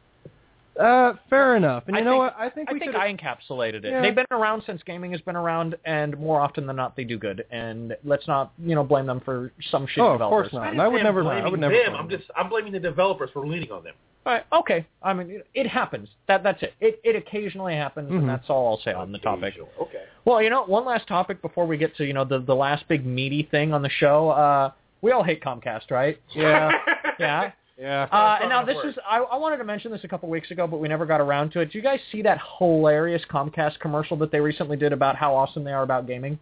Uh, fair enough. And I you know think- what? I think I we think should. I encapsulated it. Yeah. They've been around since gaming has been around, and more often than not, they do good. And let's not, you know, blame them for some shit Oh, of developers. course not. I, And I would didn't say never. I'm I blaming would never. them. blame I'm them. just I'm blaming the developers for leaning on them. All right, okay. I mean, it happens. That that's it. It it occasionally happens, Mhm. and that's all I'll say on the topic. Okay. Well, you know, one last topic before we get to you know the the last big meaty thing on the show. Uh, we all hate Comcast, right? Yeah. Yeah. Yeah. Uh, and now That's this not is, I, I wanted to mention this a couple weeks ago, but we never got around to it. Did you guys see that hilarious Comcast commercial that they recently did about how awesome they are about gaming?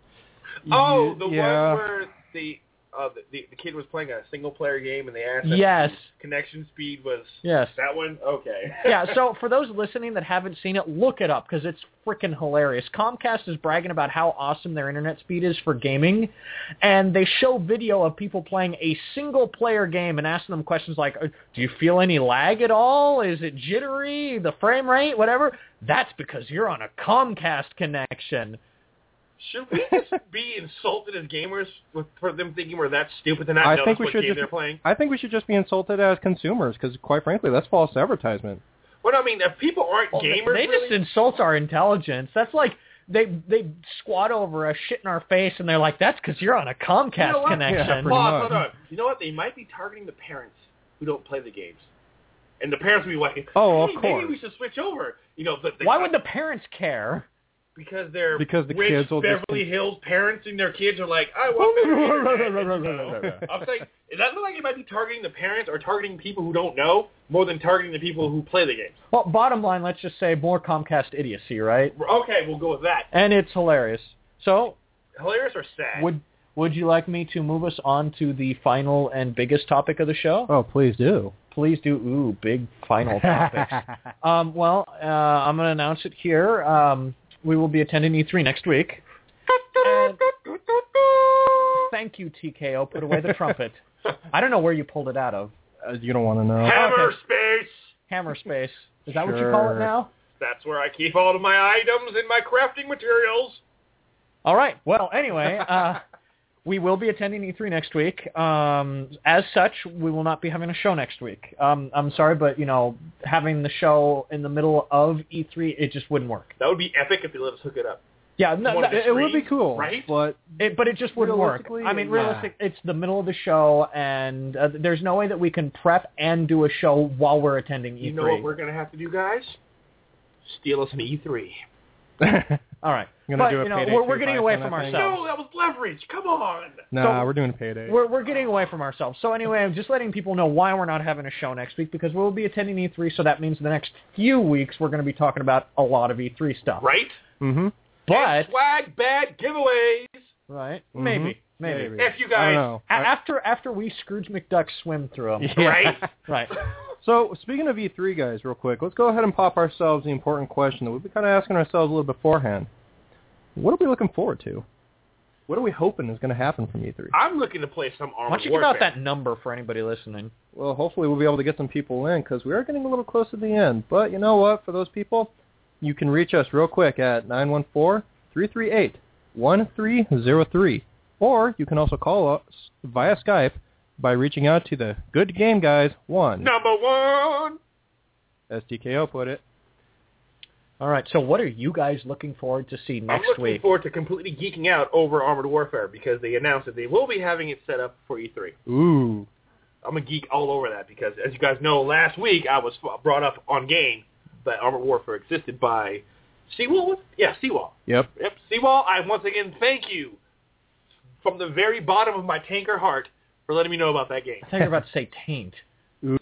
Oh, the Yeah. one where the, uh, the the the kid was playing a single player game and they asked if Yes. connection speed was Yes. that one. Okay. Yeah, so for those listening that haven't seen it, look it up because it's freaking hilarious. Comcast is bragging about how awesome their internet speed is for gaming, and they show video of people playing a single-player game and asking them questions like, do you feel any lag at all? Is it jittery? The frame rate? Whatever? That's because you're on a Comcast connection. Should we just be insulted as gamers with, for them thinking we're that stupid to not I notice think we what should game just. they're playing? I think we should just be insulted as consumers because, quite frankly, that's false advertisement. Well, I mean, if people aren't Well, they- gamers, they just really, insult our intelligence. That's like they they squat over us, shit in our face, and they're like, "That's because you're on a Comcast You know what? connection." Yeah, pretty Pause, much. hold on. You know what? They might be targeting the parents who don't play the games, and the parents will be like, Oh, of hey, course. maybe we should switch over." You know, but they, Why would the parents care? Because they're Because the rich kids will just- Beverly Hills parents and their kids are like, I want better internet. You know? I'm saying, does that look like it might be targeting the parents or targeting people who don't know more than targeting the people who play the games? Well, bottom line, let's just say more Comcast idiocy, right? Okay, we'll go with that. And it's hilarious. So, Hilarious or sad? would would you like me to move us on to the final and biggest topic of the show? Oh, please do. Please do. Ooh, big final topics. um, well, uh, I'm going to announce it here. Um, we will be attending E three next week. And thank you, T K O. Put away the trumpet. I don't know where you pulled it out of. Uh, you don't want to know. Hammer Okay. space. Hammerspace. Is that what you call it Sure. now? That's where I keep all of my items and my crafting materials. All right. Well, anyway, uh, we will be attending E three next week. Um, as such, we will not be having a show next week. Um, I'm sorry, but, you know, having the show in the middle of E three, it just wouldn't work. That would be epic if they let us hook it up. Yeah, no, One no, of the It, it would be screens, cool, right? but it, but it just wouldn't work. Realistically, I mean, yeah. realistic. It's the middle of the show, and uh, there's no way that we can prep and do a show while we're attending E three. You know what we're going to have to do, guys? Steal us an E three. All right. Gonna But, do a you know, Payday we're, two we're getting fight away kind from of thing? ourselves. No, that was leverage. Come on. nah, So- we're doing a payday. We're we're getting away from ourselves. So anyway, I'm just letting people know why we're not having a show next week, because we'll be attending E three, so that means the next few weeks we're going to be talking about a lot of E three stuff. Right? Mm-hmm. But And swag bag giveaways. right, Mhm. maybe, maybe. Maybe. If you I guys... don't know. A- after after we Scrooge McDuck swim through them. Yeah. Right? Right. So, speaking of E three, guys, real quick, let's go ahead and pop ourselves the important question that we've been kind of asking ourselves a little beforehand. What are we looking forward to? What are we hoping is going to happen from E three? I'm looking to play some Armored Why don't you Warfare. give out that number for anybody listening? Well, hopefully we'll be able to get some people in, because we are getting a little close to the end. But you know what? For those people, you can reach us real quick at nine one four, three three eight, one three zero three. Or you can also call us via Skype by reaching out to the Good Game Guys one. Number one. As T K O put it. All right. So what are you guys looking forward to see I'm next looking week? forward to completely geeking out over Armored Warfare because they announced that they will be having it set up for E three. Ooh. I'm a geek all over that because, as you guys know, last week I was brought up on game that Armored Warfare existed by Seawall. Yeah, Seawall. Yep. Yep, Seawall. I once again thank you from the very bottom of my tanker heart for letting me know about that game. I thought you were about to say taint. Ooh.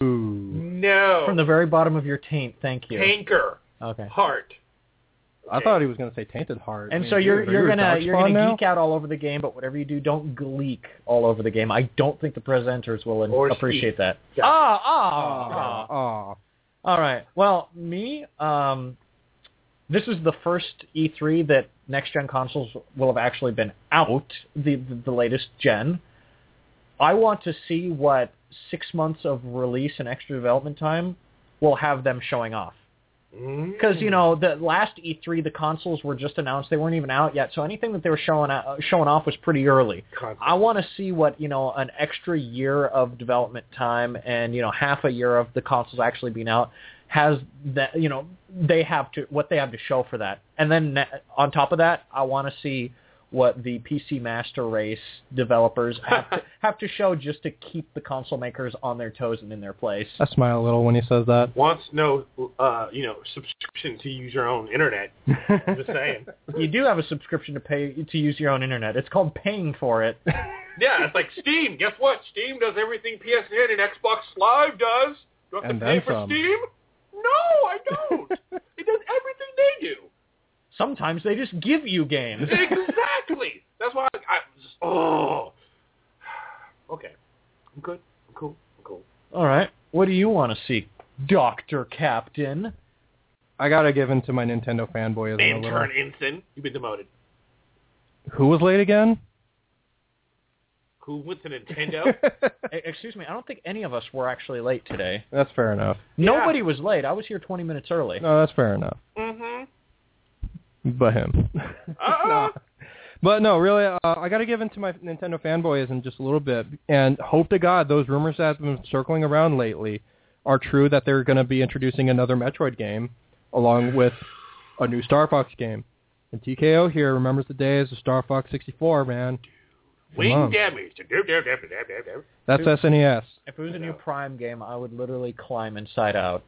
No. From the very bottom of your taint. Thank you. tanker Okay. heart. I thought he was going to say Tainted Heart. I And mean, so you're dude, are you're you a gonna Darkspawn you're gonna now? geek out all over the game, but whatever you do, don't gleek all over the game. I don't think the presenters will Or appreciate skeek. that. Yeah. Ah, ah, ah. Aw. All right. Well, me, um, this is the first E three that next-gen consoles will have actually been out, the, the the latest gen. I want to see what six months of release and extra development time will have them showing off. Because, you know, the last E three, the consoles were just announced. They weren't even out yet. So anything that they were showing out, showing off was pretty early. Concept. I want to see what, you know, an extra year of development time and, you know, half a year of the consoles actually being out has that, you know, they have to, what they have to show for that. And then ne- on top of that, I want to see what the P C Master Race developers have to, have to show just to keep the console makers on their toes and in their place. I smile a little when he says that. Wants no, uh, you know, subscription to use your own internet. I'm just saying. You do have a subscription to pay to use your own internet. It's called paying for it. Yeah, it's like Steam. Guess what? Steam does everything P S N and Xbox Live does. Do I have And to pay then for some. Steam? No, I don't. It does everything they do. Sometimes they just give you games. Exactly. That's why I, I just, oh. Okay. I'm good. I'm cool. I'm cool. All right. What do you want to see, Doctor Captain? I got to give in to my Nintendo fanboyism a little. Intern Ensign, you've been demoted. Who was late again? Who went to Nintendo? E- Excuse me. I don't think any of us were actually late today. That's fair enough. Nobody was late. I was here twenty minutes early. No, that's fair enough. mm-hmm. But him. Uh-uh. But no, really, uh, I got to give in to my Nintendo fanboyism just a little bit, and hope to God those rumors that have been circling around lately are true, that they're going to be introducing another Metroid game along with a new Star Fox game. And T K O here remembers the days of Star Fox sixty-four, man. Come Wing on. damage. That's S N E S. If it was a new Prime game, I would literally climb inside out.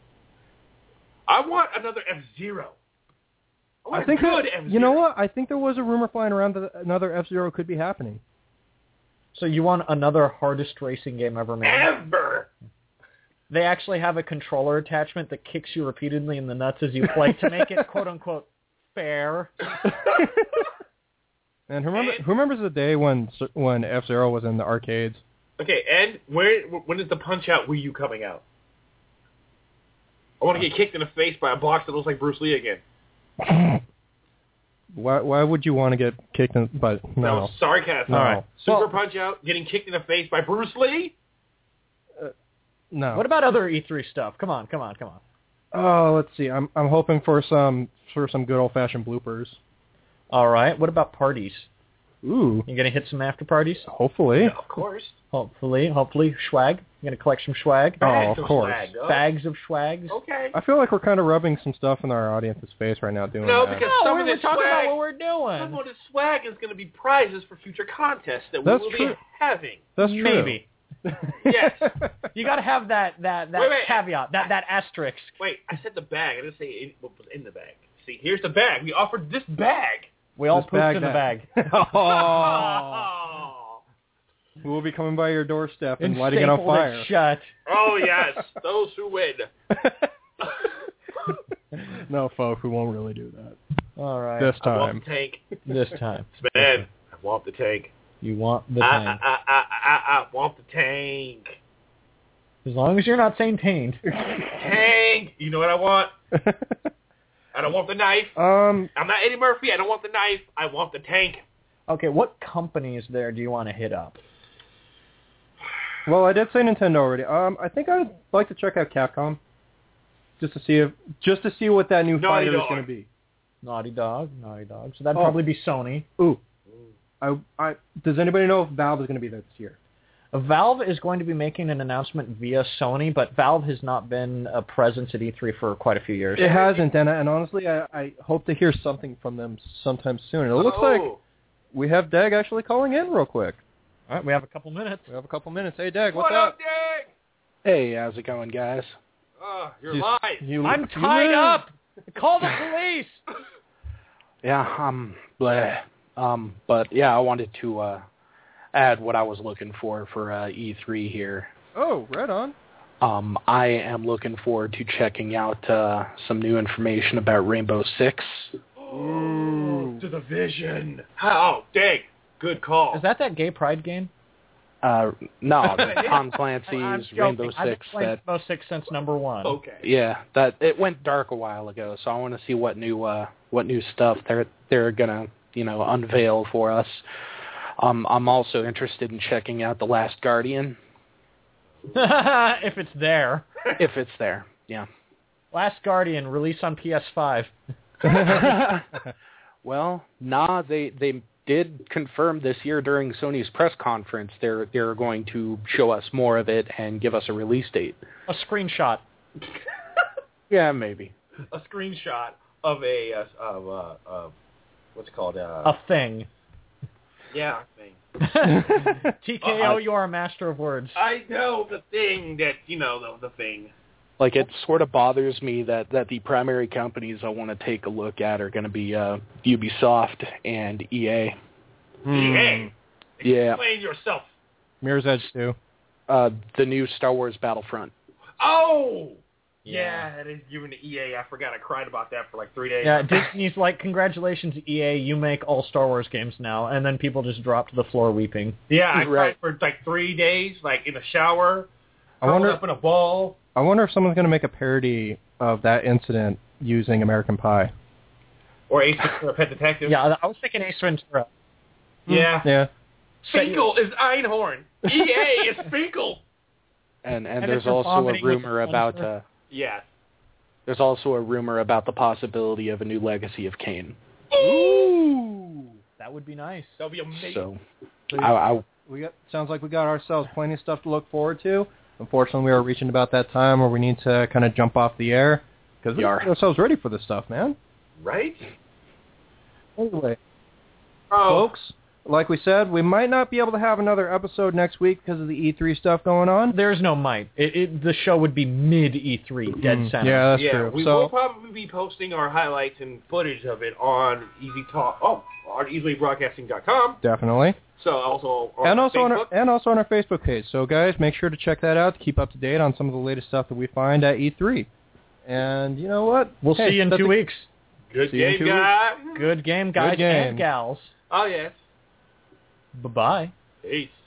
I want another F-Zero. I, want I think a good that, F-Zero. you know what? I think there was a rumor flying around that another F-Zero could be happening. So you want another hardest racing game ever made? Ever. They actually have a controller attachment that kicks you repeatedly in the nuts as you play to make it quote-unquote fair. And who, remember, And- who remembers the day when when F-Zero was in the arcades? Okay, and where when is the Punch-Out Wii U coming out? I want to get kicked in the face by a box that looks like Bruce Lee again. Why why would you want to get kicked in? But That no. was sarcasm. No. All right. Super Well- Punch-Out, getting kicked in the face by Bruce Lee? No. What about other E three stuff? Come on, come on, come on. Oh, let's see. I'm I'm hoping for some for some good old fashioned bloopers. All right. What about parties? Ooh. You gonna hit some after parties? Hopefully. Yeah, of course. Hopefully, hopefully, swag. You gonna collect some swag? Oh, Bags of course. Swag, though. Bags of swags. Okay. I feel like we're kind of rubbing some stuff in our audience's face right now doing No, that. because No, some we of were this talking swag, about what we're doing. some of this swag is going to be prizes for future contests that we That's will true. be having. That's true. Maybe. Yes. You got to have that that that Wait, wait. caveat, that that asterisk. Wait, I said the bag. I didn't say in, what was in the bag. See, here's the bag. We offered this bag. We all This pooped bag in the that- bag. Oh. We will be coming by your doorstep and, And lighting it on stapled fire. shut. Oh, yes. Those who win. No, folks, we won't really do that. All right. This I want time. the tank. This time. Man, I want the tank. You want the I, tank. I, I, I, I want the tank. As long as you're not saying taint. Tank. You know what I want? I don't want the knife. um, I'm not Eddie Murphy. I don't want the knife. I want the tank. Okay, what companies there do you want to hit up? well, I did say Nintendo already. Um, I think I'd like to check out Capcom, just to see if, just to see what that new Naughty fighter is Dog. going to be. Naughty Dog, Naughty Dog. So that'd Oh. probably be Sony. Ooh, I, I, does anybody know if Valve is going to be there this year? Uh, Valve is going to be making an announcement via Sony, but Valve has not been a presence at E three for quite a few years. It hasn't, and, and honestly, I, I hope to hear something from them sometime soon. It looks like Oh. we have Dag actually calling in real quick. All right, we have a couple minutes. We have a couple minutes. Hey, Dag, what's What up? up, Dick? Hey, how's it going, guys? Oh, you're You- live. You, I'm you tied live. up. Call the police. Yeah, um, bleh. Um, but yeah, I wanted to uh, add what I was looking for for uh, E three here. Oh, right on. Um, I am looking forward to checking out uh, some new information about Rainbow Six. Ooh. To the vision. Oh, Dick. Good call. Is that that gay pride game? Uh, no, the Tom I'm Clancy's joking. Rainbow I've been Six. playing That Rainbow Six since number one. Okay. yeah, that it went dark a while ago, so I want to see what new uh, what new stuff they're they're gonna you know unveil for us. Um, I'm also interested in checking out The Last Guardian If it's there. if it's there. Yeah. Last Guardian, release on P S five. Well, nah, they they did confirm this year during Sony's press conference they're they're going to show us more of it and give us a release date. A screenshot. Yeah, maybe. A screenshot of a uh, of uh, of what's it called uh, A thing. yeah thing. T K O, you are a master of words. I know the thing that you know the the thing. Like, it sort of bothers me that, that the primary companies I want to take a look at are going to be uh, Ubisoft and E A. E A. Yeah. Explain yourself. Mirror's Edge two. Uh, the new Star Wars Battlefront. Oh. Yeah. Yeah, that is given to E A. I forgot. I cried about that for like three days. Yeah, Disney's like, congratulations, E A, you make all Star Wars games now, and then people just drop to the floor weeping. Yeah, I Right. cried for like three days, like in the shower, I curled wonder- up in a ball. I wonder if someone's going to make a parody of that incident using American Pie. Or Ace Ventura, Pet Detective. Yeah, I was thinking Ace Ventura. Yeah. Yeah. Finkel is Einhorn. E A is Finkel. And and, And there's it's a also a vomiting with rumor a about sponsor. uh, Yes. there's also a rumor about the possibility of a new Legacy of Kain. Ooh! That would be nice. That'll be amazing. So I, I We got sounds like we got ourselves plenty of stuff to look forward to. Unfortunately, we are reaching about that time where we need to kind of jump off the air because we We are. get ourselves ready for this stuff, man. Right? Anyway, Oh. folks, like we said, we might not be able to have another episode next week because of the E three stuff going on. There's no might. It, it, the show would be mid E three, dead Mm, center. Yeah, that's yeah, true. we so will probably be posting our highlights and footage of it on Easy Talk. Oh, on easily broadcasting dot com. definitely. So also on and also Facebook. on our, and also on our Facebook page. So guys, make sure to check that out to keep up to date on some of the latest stuff that we find at E three. And you know what? We'll Hey, see you in that's two a- weeks. Good See you in game, two guys. Good game, guys game. and gals. Oh, yes. Bye-bye. Peace.